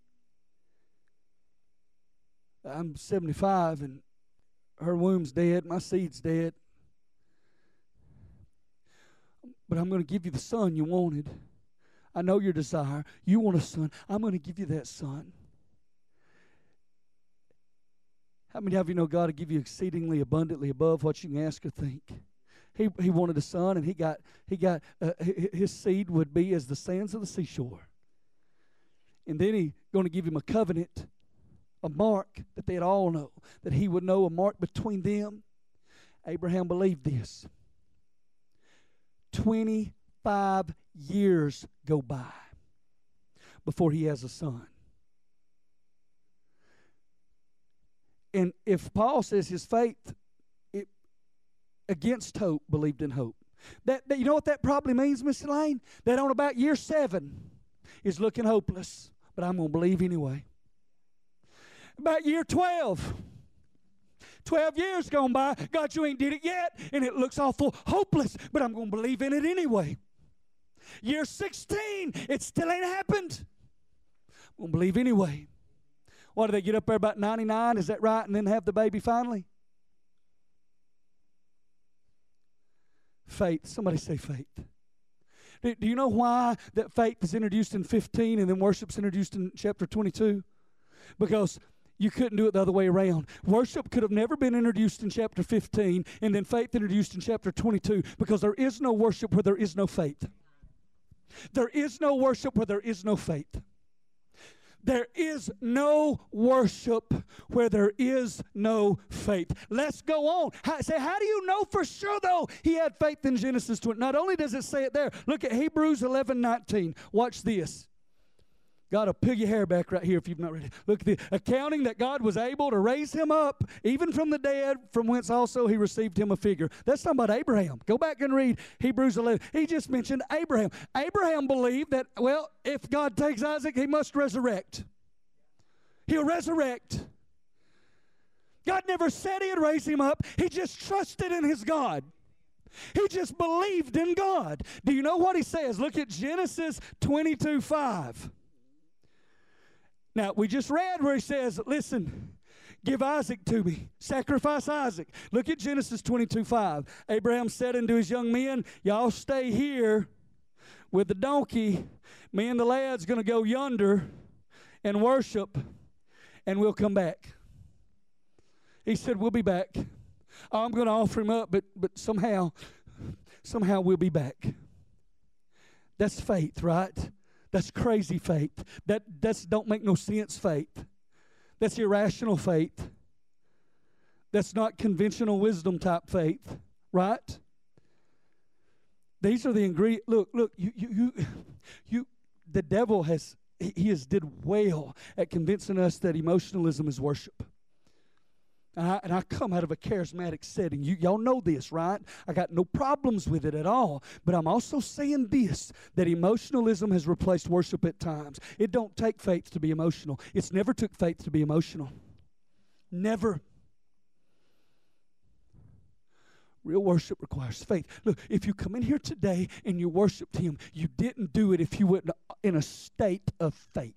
I'm seventy-five and her womb's dead, my seed's dead. But I'm going to give you the son you wanted. I know your desire. You want a son. I'm going to give you that son. How many of you know God will give you exceedingly abundantly above what you can ask or think? He he wanted a son, and he got he got uh, his seed would be as the sands of the seashore. And then he's going to give him a covenant a mark that they'd all know, that he would know a mark between them. Abraham believed this. twenty-five years go by before he has a son. And if Paul says his faith, it, against hope, believed in hope. That, that you know what that probably means, Miss Elaine? That on about year seven is looking hopeless, but I'm going to believe anyway. About year twelve, twelve years gone by, God, you ain't did it yet, and it looks awful hopeless, but I'm going to believe in it anyway. Year sixteen, it still ain't happened. I'm going to believe anyway. What, do they get up there about ninety-nine, is that right, and then have the baby finally? Faith. Somebody say faith. Do, do you know why that faith is introduced in fifteen and then worship's introduced in chapter twenty-two? Because you couldn't do it the other way around. Worship could have never been introduced in chapter fifteen and then faith introduced in chapter twenty-two, because there is no worship where there is no faith. There is no worship where there is no faith. There is no worship where there is no faith. Let's go on. How, say, how do you know for sure, though, he had faith in Genesis twenty? Not only does it say it there, look at Hebrews eleven nineteen. Watch this. God will peel your hair back right here if you've not read it. Look at the accounting that God was able to raise him up, even from the dead, from whence also he received him a figure. That's talking about Abraham. Go back and read Hebrews eleven. He just mentioned Abraham. Abraham believed that, well, if God takes Isaac, he must resurrect. He'll resurrect. God never said he'd raise him up. He just trusted in his God. He just believed in God. Do you know what he says? Look at Genesis twenty-two five. Now, we just read where he says, listen, give Isaac to me. Sacrifice Isaac. Look at Genesis twenty-two five. Abraham said unto his young men, y'all stay here with the donkey. Me and the lad's going to go yonder and worship, and we'll come back. He said, we'll be back. Oh, I'm going to offer him up, but, but somehow, somehow we'll be back. That's faith, right? That's crazy faith. That that's don't make no sense faith. That's irrational faith. That's not conventional wisdom type faith, right? These are the ingredients. Look, look, you, you, you, you. The devil has he, he has did well at convincing us that emotionalism is worship. And I, and I come out of a charismatic setting. You, y'all know this, right? I got no problems with it at all. But I'm also saying this, that emotionalism has replaced worship at times. It don't take faith to be emotional. It's never took faith to be emotional. Never. Real worship requires faith. Look, if you come in here today and you worshiped him, you didn't do it if you weren't in a state of faith.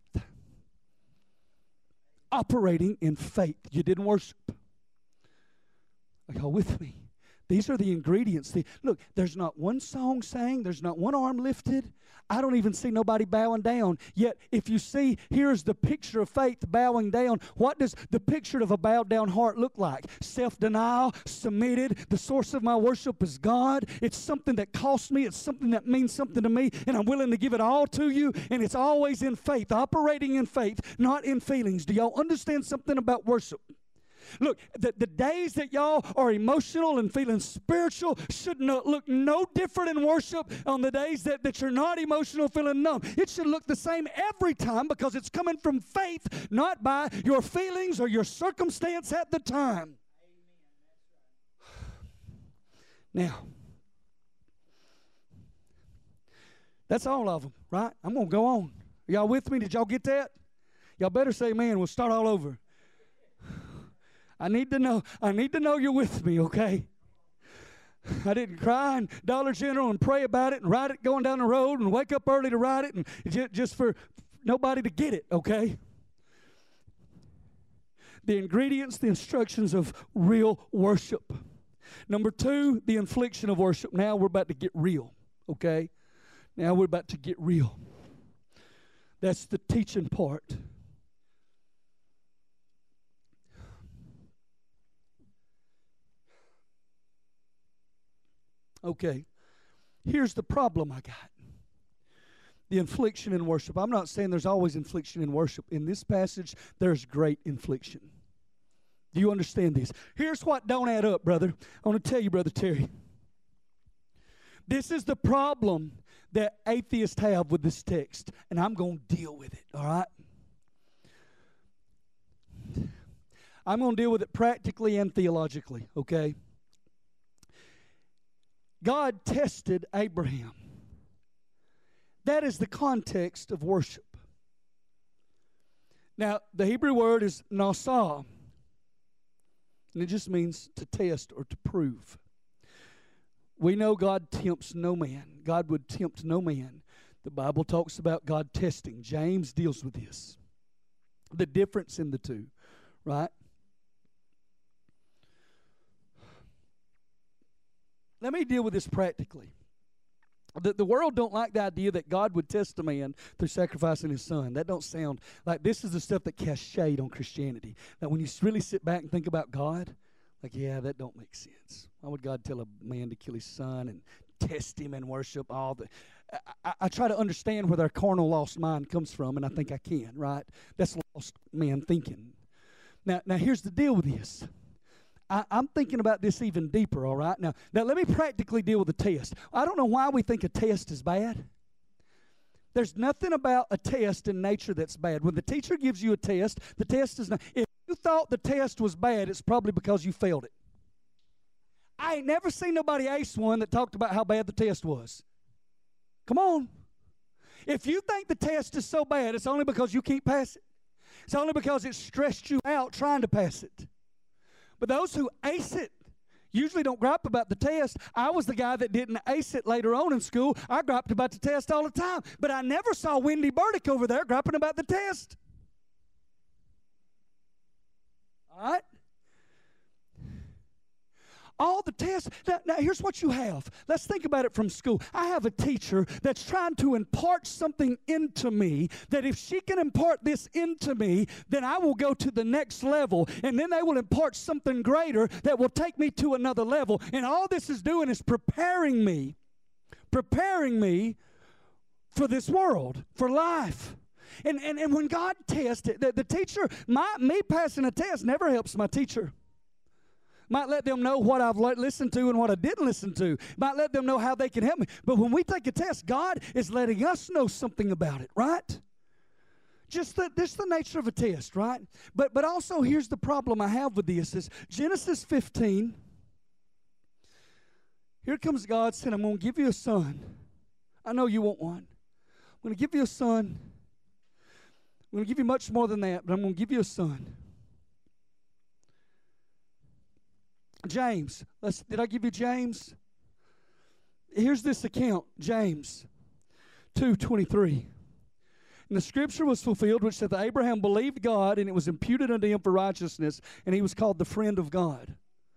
Operating in faith. You didn't worship. Are y'all with me? These are the ingredients. The, look, there's not one song sang. There's not one arm lifted. I don't even see nobody bowing down. Yet, if you see, here's the picture of faith bowing down. What does the picture of a bowed down heart look like? Self-denial, submitted. The source of my worship is God. It's something that costs me. It's something that means something to me, and I'm willing to give it all to you. And it's always in faith, operating in faith, not in feelings. Do y'all understand something about worship? Look, the, the days that y'all are emotional and feeling spiritual should not look no different in worship on the days that, that you're not emotional, feeling numb. It should look the same every time, because it's coming from faith, not by your feelings or your circumstance at the time. Now, that's all of them, right? I'm going to go on. Are y'all with me? Did y'all get that? Y'all better say amen. We'll start all over. I need to know, I need to know you're with me, okay? I didn't cry in Dollar General and pray about it and write it going down the road and wake up early to write it and just, just for nobody to get it, okay? The ingredients, the instructions of real worship. Number two, the infliction of worship. Now we're about to get real, okay? Now we're about to get real. That's the teaching part. Okay, here's the problem I got. the infliction in worship. I'm not saying there's always infliction in worship. In this passage, there's great infliction. Do you understand this? Here's what don't add up, brother. I want to tell you, Brother Terry. This is the problem that atheists have with this text, and I'm going to deal with it, all right? I'm going to deal with it practically and theologically, okay? God tested Abraham. That is the context of worship. Now, the Hebrew word is nasah, and it just means to test or to prove. We know God tempts no man. God would tempt no man. The Bible talks about God testing. James deals with this. The difference in the two, right? Let me deal with this practically. The, the world don't like the idea that God would test a man through sacrificing his son. That don't sound like, this is the stuff that casts shade on Christianity. That when you really sit back and think about God, like, yeah, that don't make sense. Why would God tell a man to kill his son and test him and worship all the... I, I, I try to understand where their carnal lost mind comes from, and I think I can, right? That's lost man thinking. Now, now here's the deal with this. I, I'm thinking about this even deeper, all right? Now, now, let me practically deal with the test. I don't know why we think a test is bad. There's nothing about a test in nature that's bad. When the teacher gives you a test, the test is not... If you thought the test was bad, it's probably because you failed it. I ain't never seen nobody ace one that talked about how bad the test was. Come on. If you think the test is so bad, it's only because you can't pass it. It's only because it stressed you out trying to pass it. But those who ace it usually don't gripe about the test. I was the guy that didn't ace it later on in school. I griped about the test all the time. But I never saw Wendy Burdick over there griping about the test. All right? All the tests. Now, now, here's what you have. Let's think about it from school. I have a teacher that's trying to impart something into me that if she can impart this into me, then I will go to the next level. And then they will impart something greater that will take me to another level. And all this is doing is preparing me, preparing me for this world, for life. And, and, and when God tests it, the, the teacher, my, me passing a test never helps my teacher. Might let them know what I've listened to and what I didn't listen to. Might let them know how they can help me. But when we take a test, God is letting us know something about it, right? Just the, this is the nature of a test, right? But, but also here's the problem I have with this is Genesis fifteen. Here comes God saying, I'm going to give you a son. I know you want one. I'm going to give you a son. I'm going to give you much more than that, but I'm going to give you a son. James, let's, did I give you James? Here's this account, James two twenty-three. And the scripture was fulfilled, which said that Abraham believed God, and it was imputed unto him for righteousness, and he was called the friend of God.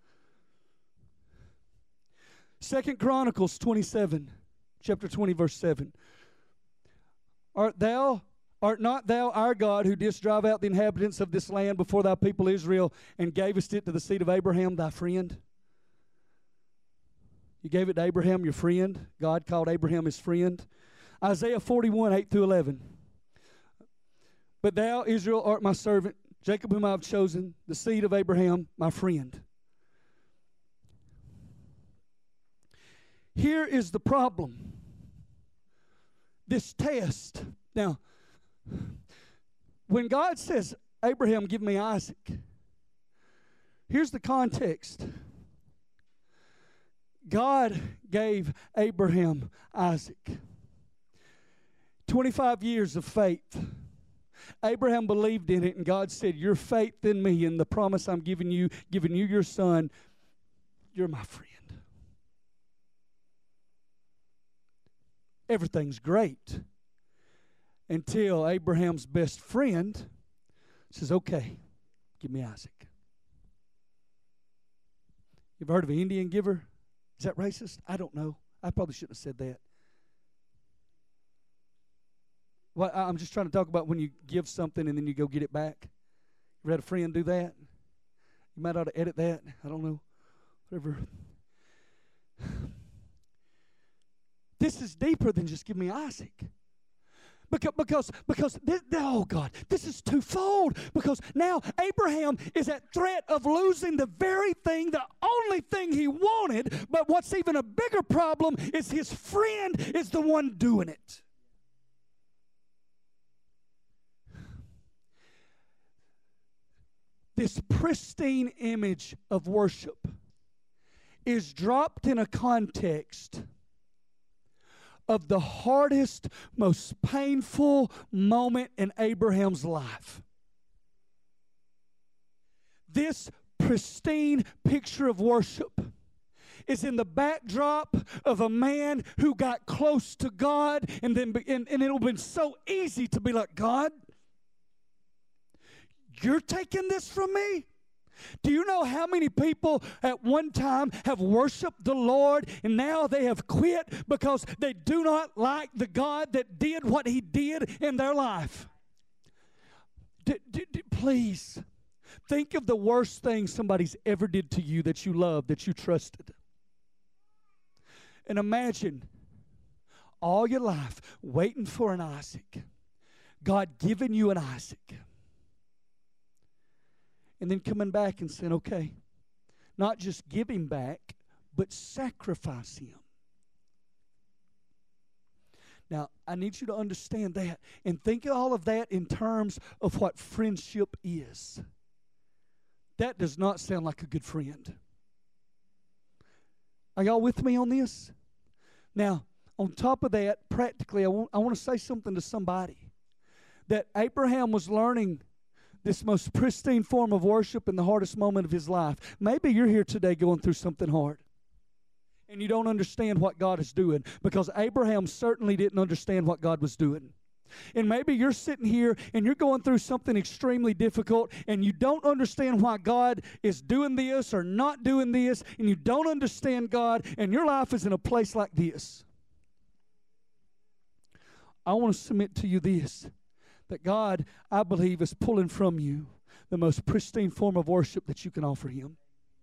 Second Chronicles twenty-seven, chapter twenty, verse seven. Art thou Art not thou our God, who didst drive out the inhabitants of this land before thy people Israel, and gavest it to the seed of Abraham, thy friend? You gave it to Abraham, your friend. God called Abraham his friend. Isaiah forty-one, eight through eleven. But thou, Israel, art my servant, Jacob whom I have chosen, the seed of Abraham, my friend. Here is the problem. This test. Now, when God says, Abraham, give me Isaac, here's the context. God gave Abraham Isaac. twenty-five years of faith. Abraham believed in it, and God said, your faith in me and the promise I'm giving you, giving you your son, you're my friend. Everything's great. Until Abraham's best friend says, okay, give me Isaac. You ever heard of an Indian giver? Is that racist? I don't know. I probably shouldn't have said that. Well, I'm just trying to talk about when you give something and then you go get it back. You ever had a friend do that? You might ought to edit that. I don't know. Whatever. This is deeper than just give me Isaac. Because, because, because this, oh God, this is twofold. Because now Abraham is at threat of losing the very thing, the only thing he wanted. But what's even a bigger problem is his friend is the one doing it. This pristine image of worship is dropped in a context of the hardest, most painful moment in Abraham's life. This pristine picture of worship is in the backdrop of a man who got close to God, and then and, and it'll been so easy to be like, God, you're taking this from me? Do you know how many people at one time have worshiped the Lord and now they have quit because they do not like the God that did what He did in their life? D- d- d- please, think of the worst thing somebody's ever did to you that you loved, that you trusted. And imagine all your life waiting for an Isaac. God giving you an Isaac. And then coming back and saying, okay, not just give him back, but sacrifice him. Now, I need you to understand that and think of all of that in terms of what friendship is. That does not sound like a good friend. Are y'all with me on this? Now, on top of that, practically, I want, I want to say something to somebody. That Abraham was learning this most pristine form of worship in the hardest moment of his life. Maybe you're here today going through something hard, and you don't understand what God is doing, because Abraham certainly didn't understand what God was doing. And maybe you're sitting here and you're going through something extremely difficult, and you don't understand why God is doing this or not doing this, and you don't understand God, and your life is in a place like this. I want to submit to you this, that God, I believe, is pulling from you the most pristine form of worship that you can offer Him.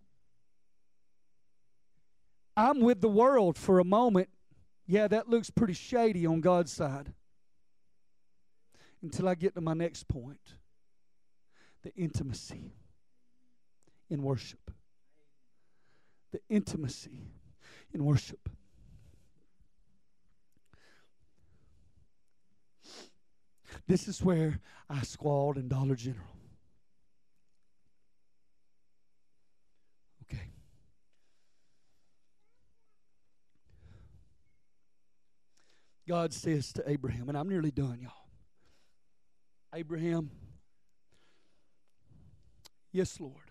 I'm with the world for a moment. Yeah, that looks pretty shady on God's side. Until I get to my next point. The intimacy in worship. The intimacy in worship. This is where I squalled in Dollar General. Okay. God says to Abraham, and I'm nearly done, y'all. Abraham, yes, Lord.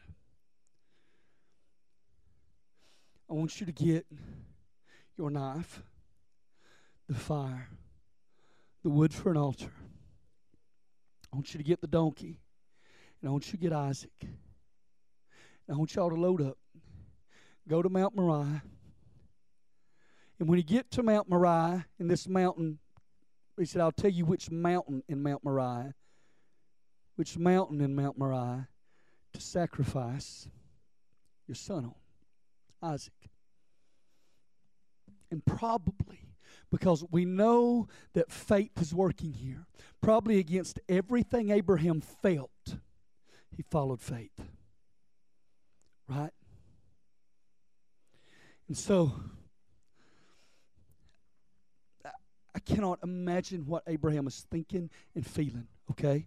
I want you to get your knife, the fire, the wood for an altar. I want you to get the donkey, and I want you to get Isaac. And I want y'all to load up. Go to Mount Moriah. And when you get to Mount Moriah, in this mountain, he said, I'll tell you which mountain in Mount Moriah, which mountain in Mount Moriah to sacrifice your son on, Isaac. And probably, because we know that faith is working here, probably against everything Abraham felt, he followed faith. Right? And so, I cannot imagine what Abraham was thinking and feeling, okay?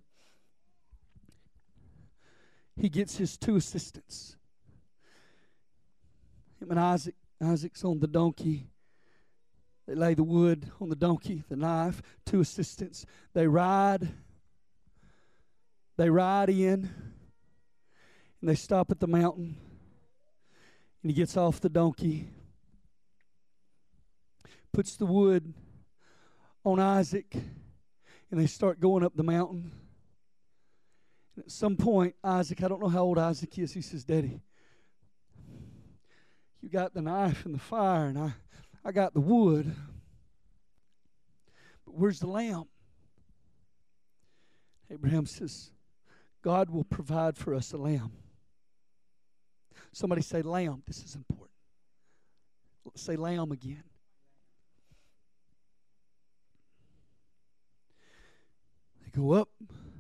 He gets his two assistants. Him and Isaac. Isaac's on the donkey. They lay the wood on the donkey, the knife, two assistants. They ride. They ride in. And they stop at the mountain. And he gets off the donkey. Puts the wood on Isaac. And they start going up the mountain. And at some point, Isaac, I don't know how old Isaac is, he says, Daddy, you got the knife and the fire, and I, I got the wood. But where's the lamb? Abraham says, God will provide for us a lamb. Somebody say lamb. This is important. Say lamb again. They go up.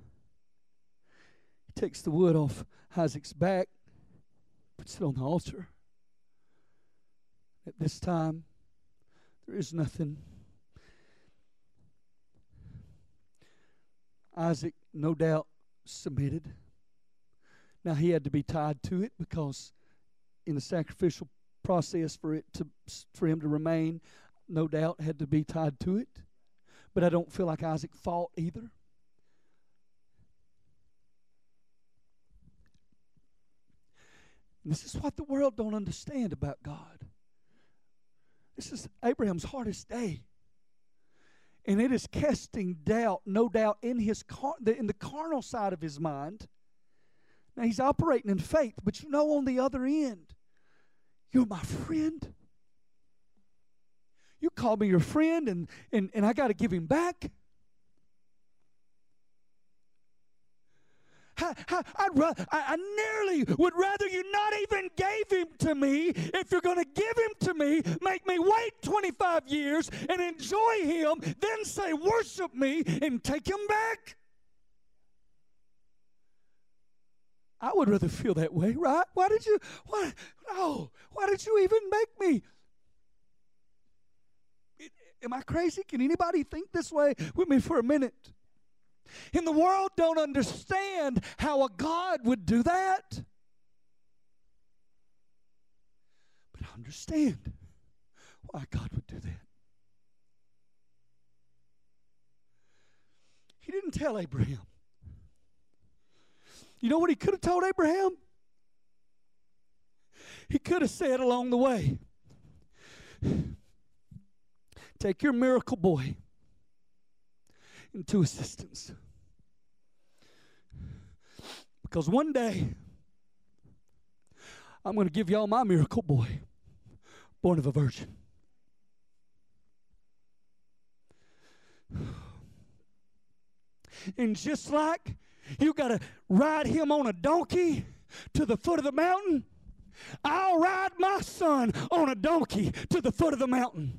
He takes the wood off Isaac's back, puts it on the altar. At this time, there is nothing. Isaac, no doubt, submitted. Now, he had to be tied to it because in the sacrificial process for it to for him to remain, no doubt had to be tied to it. But I don't feel like Isaac fought either. And this is what the world don't understand about God. This is Abraham's hardest day. And it is casting doubt, no doubt, in his car, in the carnal side of his mind. Now, he's operating in faith, but you know on the other end, you're my friend. You call me your friend, and, and, and I got to give him back. I, I, I'd, I, I nearly would rather you not even gave him to me. If you're going to give him to me, make me wait twenty-five years and enjoy him, then say, worship me and take him back. I would rather feel that way, right? Why did you, why, no, why did you even make me? It, am I crazy? Can anybody think this way with me for a minute? And the world don't understand how a God would do that. But I understand why God would do that. He didn't tell Abraham. You know what he could have told Abraham? He could have said along the way, take your miracle boy into assistance. Because one day, I'm going to give y'all my miracle boy, born of a virgin. And just like you got to ride him on a donkey to the foot of the mountain, I'll ride my son on a donkey to the foot of the mountain.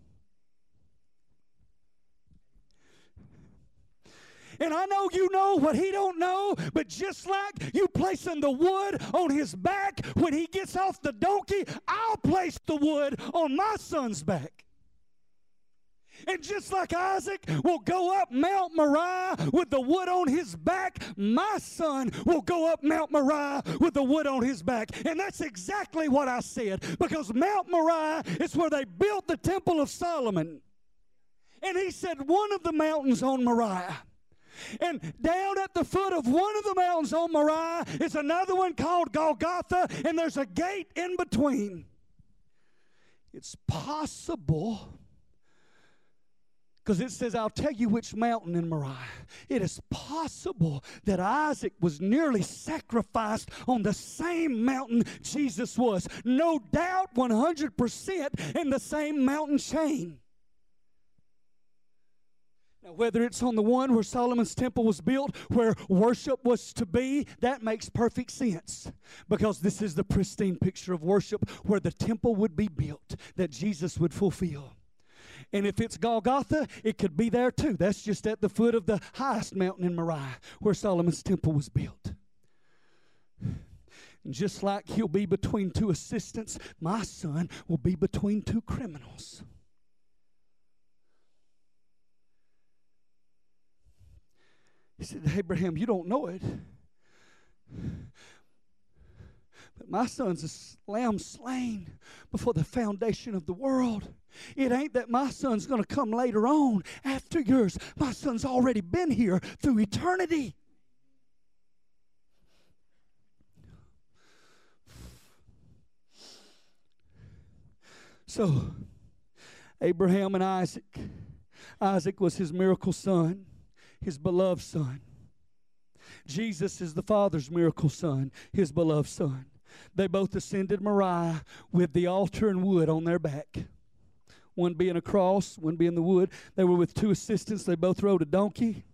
And I know you know what he don't know, but just like you placing the wood on his back when he gets off the donkey, I'll place the wood on my son's back. And just like Isaac will go up Mount Moriah with the wood on his back, my son will go up Mount Moriah with the wood on his back. And that's exactly what I said, because Mount Moriah is where they built the Temple of Solomon. And he said one of the mountains on Moriah. And down at the foot of one of the mountains on Moriah is another one called Golgotha, and there's a gate in between. It's possible, because it says, I'll tell you which mountain in Moriah. It is possible that Isaac was nearly sacrificed on the same mountain Jesus was. No doubt, one hundred percent in the same mountain chain. Now, whether it's on the one where Solomon's temple was built, where worship was to be, that makes perfect sense. Because this is the pristine picture of worship where the temple would be built, that Jesus would fulfill. And if it's Golgotha, it could be there too. That's just at the foot of the highest mountain in Moriah, where Solomon's temple was built. And just like he'll be between two assistants, my son will be between two criminals. He said, Abraham, you don't know it, but my son's a lamb slain before the foundation of the world. It ain't that my son's going to come later on after yours. My son's already been here through eternity. So, Abraham and Isaac. Isaac was his miracle son, his beloved son. Jesus is the Father's miracle son, his beloved son. They both ascended Moriah with the altar and wood on their back. One being a cross, one being the wood. They were with two assistants. They both rode a donkey.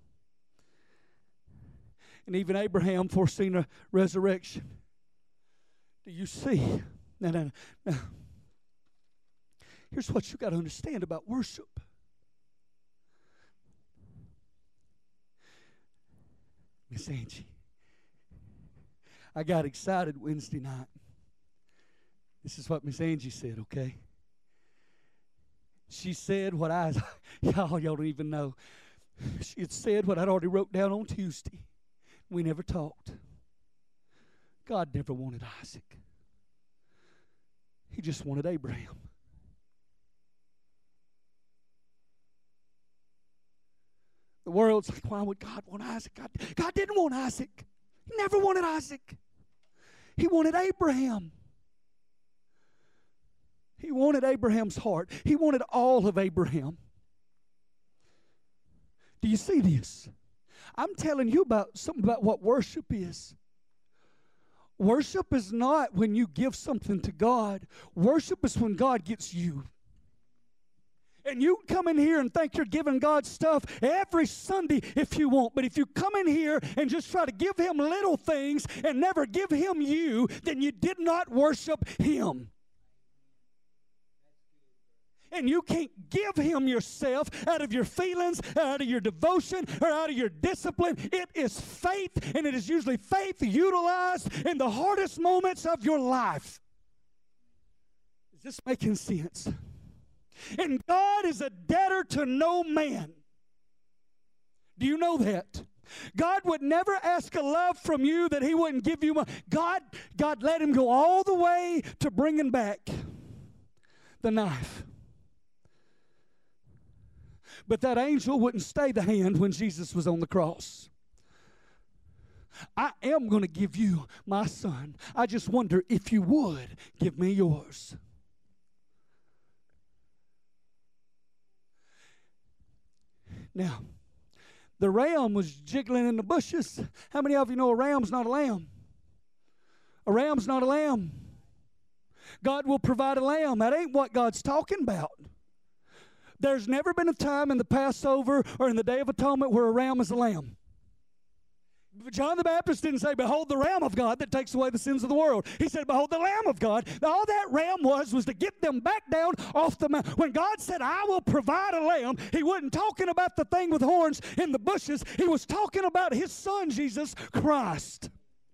And even Abraham foreseen a resurrection. Do you see? Now, now, now. Here's what you got to understand about worship. Miss Angie, I got excited Wednesday night. This is what Miss Angie said, okay? She said what I, y'all, y'all don't even know. She had said what I'd already wrote down on Tuesday. We never talked. God never wanted Isaac. He just wanted Abraham. The world's like, why would God want Isaac? God, God didn't want Isaac. He never wanted Isaac. He wanted Abraham. He wanted Abraham's heart. He wanted all of Abraham. Do you see this? I'm telling you about something about what worship is. Worship is not when you give something to God. Worship is when God gets you. And you come in here and think you're giving God stuff every Sunday if you want. But if you come in here and just try to give Him little things and never give Him you, then you did not worship Him. And you can't give Him yourself out of your feelings, out of your devotion, or out of your discipline. It is faith, and it is usually faith utilized in the hardest moments of your life. Is this making sense? And God is a debtor to no man. Do you know that? God would never ask a love from you that He wouldn't give you. God, God let Him go all the way to bringing back the knife. But that angel wouldn't stay the hand when Jesus was on the cross. I am going to give you my son. I just wonder if you would give me yours. Now, the ram was jiggling in the bushes. How many of you know a ram's not a lamb? A ram's not a lamb. God will provide a lamb. That ain't what God's talking about. There's never been a time in the Passover or in the Day of Atonement where a ram is a lamb. John the Baptist didn't say, behold the Lamb of God that takes away the sins of the world. He said, behold the Lamb of God. All that ram was was to get them back down off the mountain. When God said, I will provide a lamb, He wasn't talking about the thing with horns in the bushes. He was talking about His Son, Jesus Christ.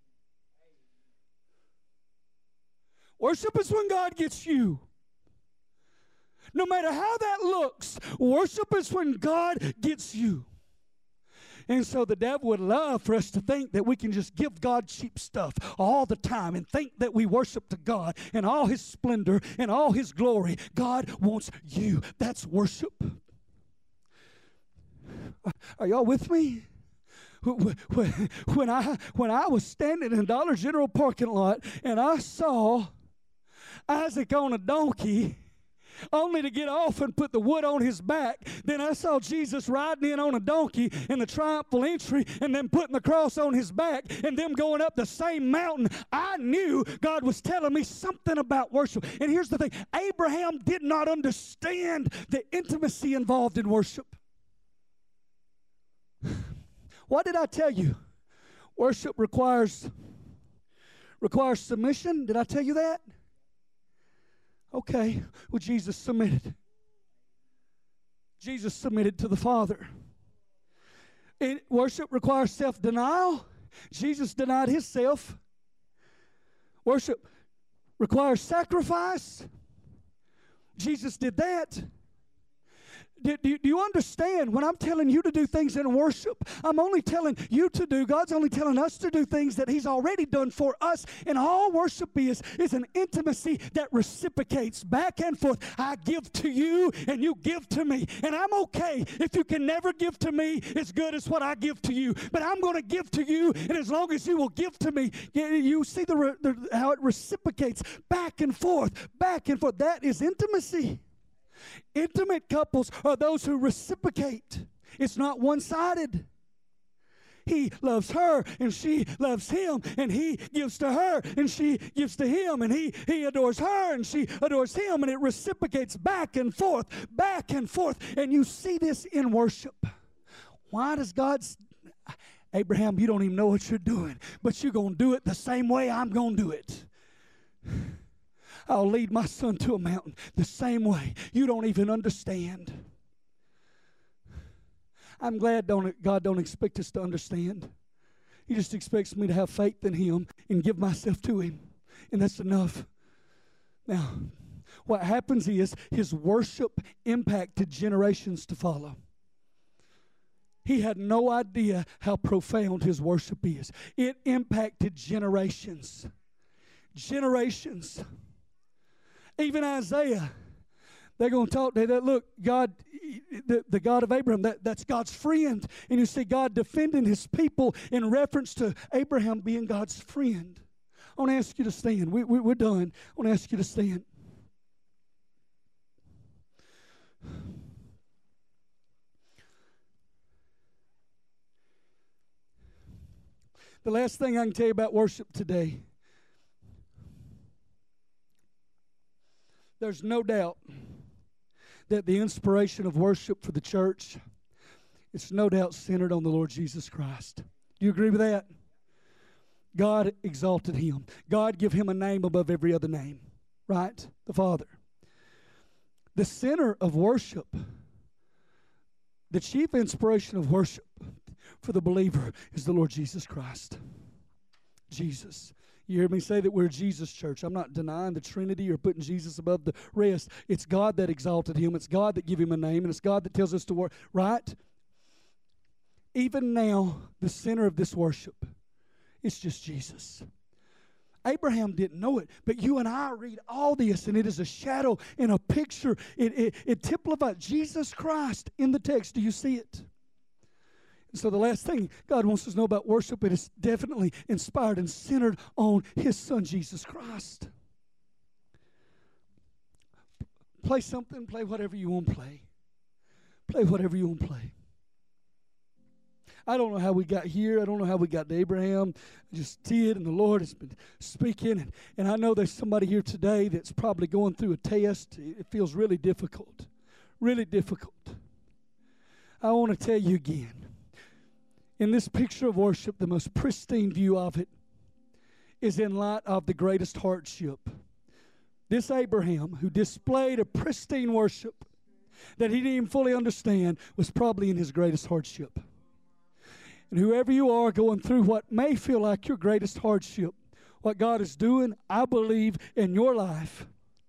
Worship is when God gets you. No matter how that looks, worship is when God gets you. And so the devil would love for us to think that we can just give God cheap stuff all the time and think that we worship to God in all His splendor and all His glory. God wants you. That's worship. Are y'all with me? When I, when I was standing in Dollar General parking lot and I saw Isaac on a donkey, only to get off and put the wood on his back. Then I saw Jesus riding in on a donkey in the triumphal entry and then putting the cross on his back and them going up the same mountain. I knew God was telling me something about worship. And here's the thing. Abraham did not understand the intimacy involved in worship. What did I tell you? Worship requires, requires submission. Did I tell you that? Okay, well, Jesus submitted. Jesus submitted to the Father. And worship requires self-denial. Jesus denied Himself. Worship requires sacrifice. Jesus did that. Do, do, do you understand when I'm telling you to do things in worship? I'm only telling you to do, God's only telling us to do things that He's already done for us. And all worship is, is an intimacy that reciprocates back and forth. I give to you and you give to me. And I'm okay if you can never give to me as good as what I give to you. But I'm going to give to you, and as long as you will give to me, you see the, the how it reciprocates back and forth, back and forth. That is intimacy. Intimate couples are those who reciprocate. It's not one-sided. He loves her and she loves him, and he gives to her and she gives to him, and he, he adores her and she adores him, and it reciprocates back and forth, back and forth. And you see this in worship. Why does God... Abraham, you don't even know what you're doing, but you're going to do it the same way I'm going to do it. I'll lead my son to a mountain the same way. You don't even understand. I'm glad don't, God don't expect us to understand. He just expects me to have faith in Him and give myself to Him. And that's enough. Now, what happens is his worship impacted generations to follow. He had no idea how profound his worship is. It impacted generations. Generations. Even Isaiah, they're going to talk to that. Look, God, the, the God of Abraham, that, that's God's friend. And you see God defending his people in reference to Abraham being God's friend. I want to ask you to stand. We, we, we're done. I want to ask you to stand. The last thing I can tell you about worship today, there's no doubt that the inspiration of worship for the church, it's no doubt centered on the Lord Jesus Christ. Do you agree with that? God exalted him. God give him a name above every other name, right? The Father. The center of worship, the chief inspiration of worship for the believer is the Lord Jesus Christ. Jesus. You hear me say that we're a Jesus church. I'm not denying the Trinity or putting Jesus above the rest. It's God that exalted him. It's God that gave him a name, and it's God that tells us to work, right? Even now, the center of this worship, it's just Jesus. Abraham didn't know it, but you and I read all this, and it is a shadow and a picture. It, it, it typifies Jesus Christ in the text. Do you see it? And so the last thing God wants us to know about worship, it is definitely inspired and centered on his Son, Jesus Christ. Play something, play whatever you want to play. Play whatever you want to play. I don't know how we got here. I don't know how we got to Abraham. I just did, and the Lord has been speaking. And, and I know there's somebody here today that's probably going through a test. It feels really difficult, really difficult. I want to tell you again, in this picture of worship, the most pristine view of it is in light of the greatest hardship. This Abraham, who displayed a pristine worship that he didn't even fully understand, was probably in his greatest hardship. And whoever you are going through what may feel like your greatest hardship, what God is doing, I believe, in your life,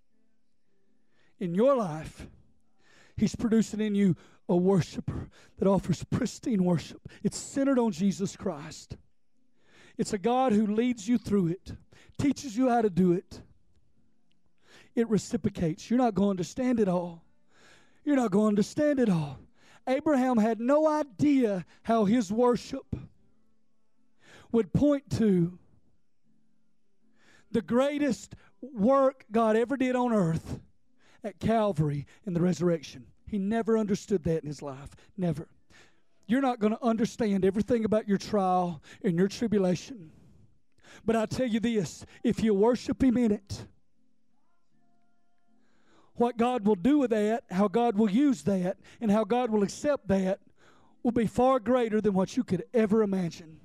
in your life, he's producing in you a worshiper that offers pristine worship. It's centered on Jesus Christ. It's a God who leads you through it, teaches you how to do it. It reciprocates. You're not going to understand it all. You're not going to understand it all. Abraham had no idea how his worship would point to the greatest work God ever did on earth at Calvary in the resurrection. He never understood that in his life. Never. You're not going to understand everything about your trial and your tribulation. But I tell you this, if you worship him in it, what God will do with that, how God will use that, and how God will accept that will be far greater than what you could ever imagine.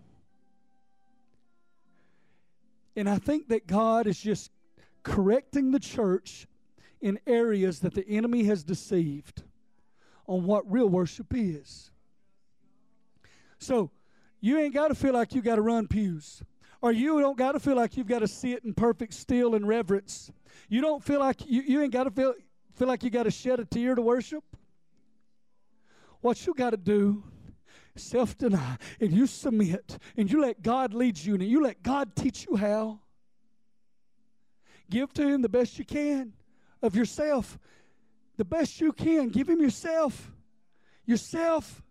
And I think that God is just correcting the church in areas that the enemy has deceived on what real worship is. So, you ain't got to feel like you got to run pews. Or you don't got to feel like you've got to sit in perfect still and reverence. You don't feel like, you, you ain't got to feel, feel like you got to shed a tear to worship. What you got to do, self-deny, and you submit, and you let God lead you, and you let God teach you how. Give to him the best you can of yourself. The best you can. Give him yourself. Yourself.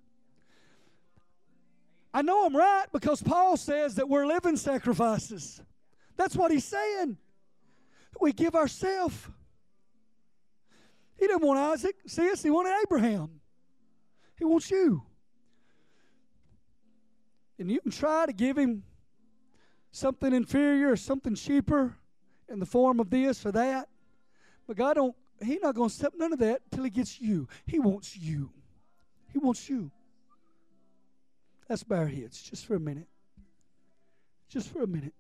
I know I'm right because Paul says that we're living sacrifices. That's what he's saying. We give ourselves. He didn't want Isaac. See us? He wanted Abraham. He wants you. And you can try to give him something inferior or something cheaper in the form of this or that. But God don't, he's not going to accept none of that until he gets you. He wants you. He wants you. Let's bow our heads just for a minute. Just for a minute.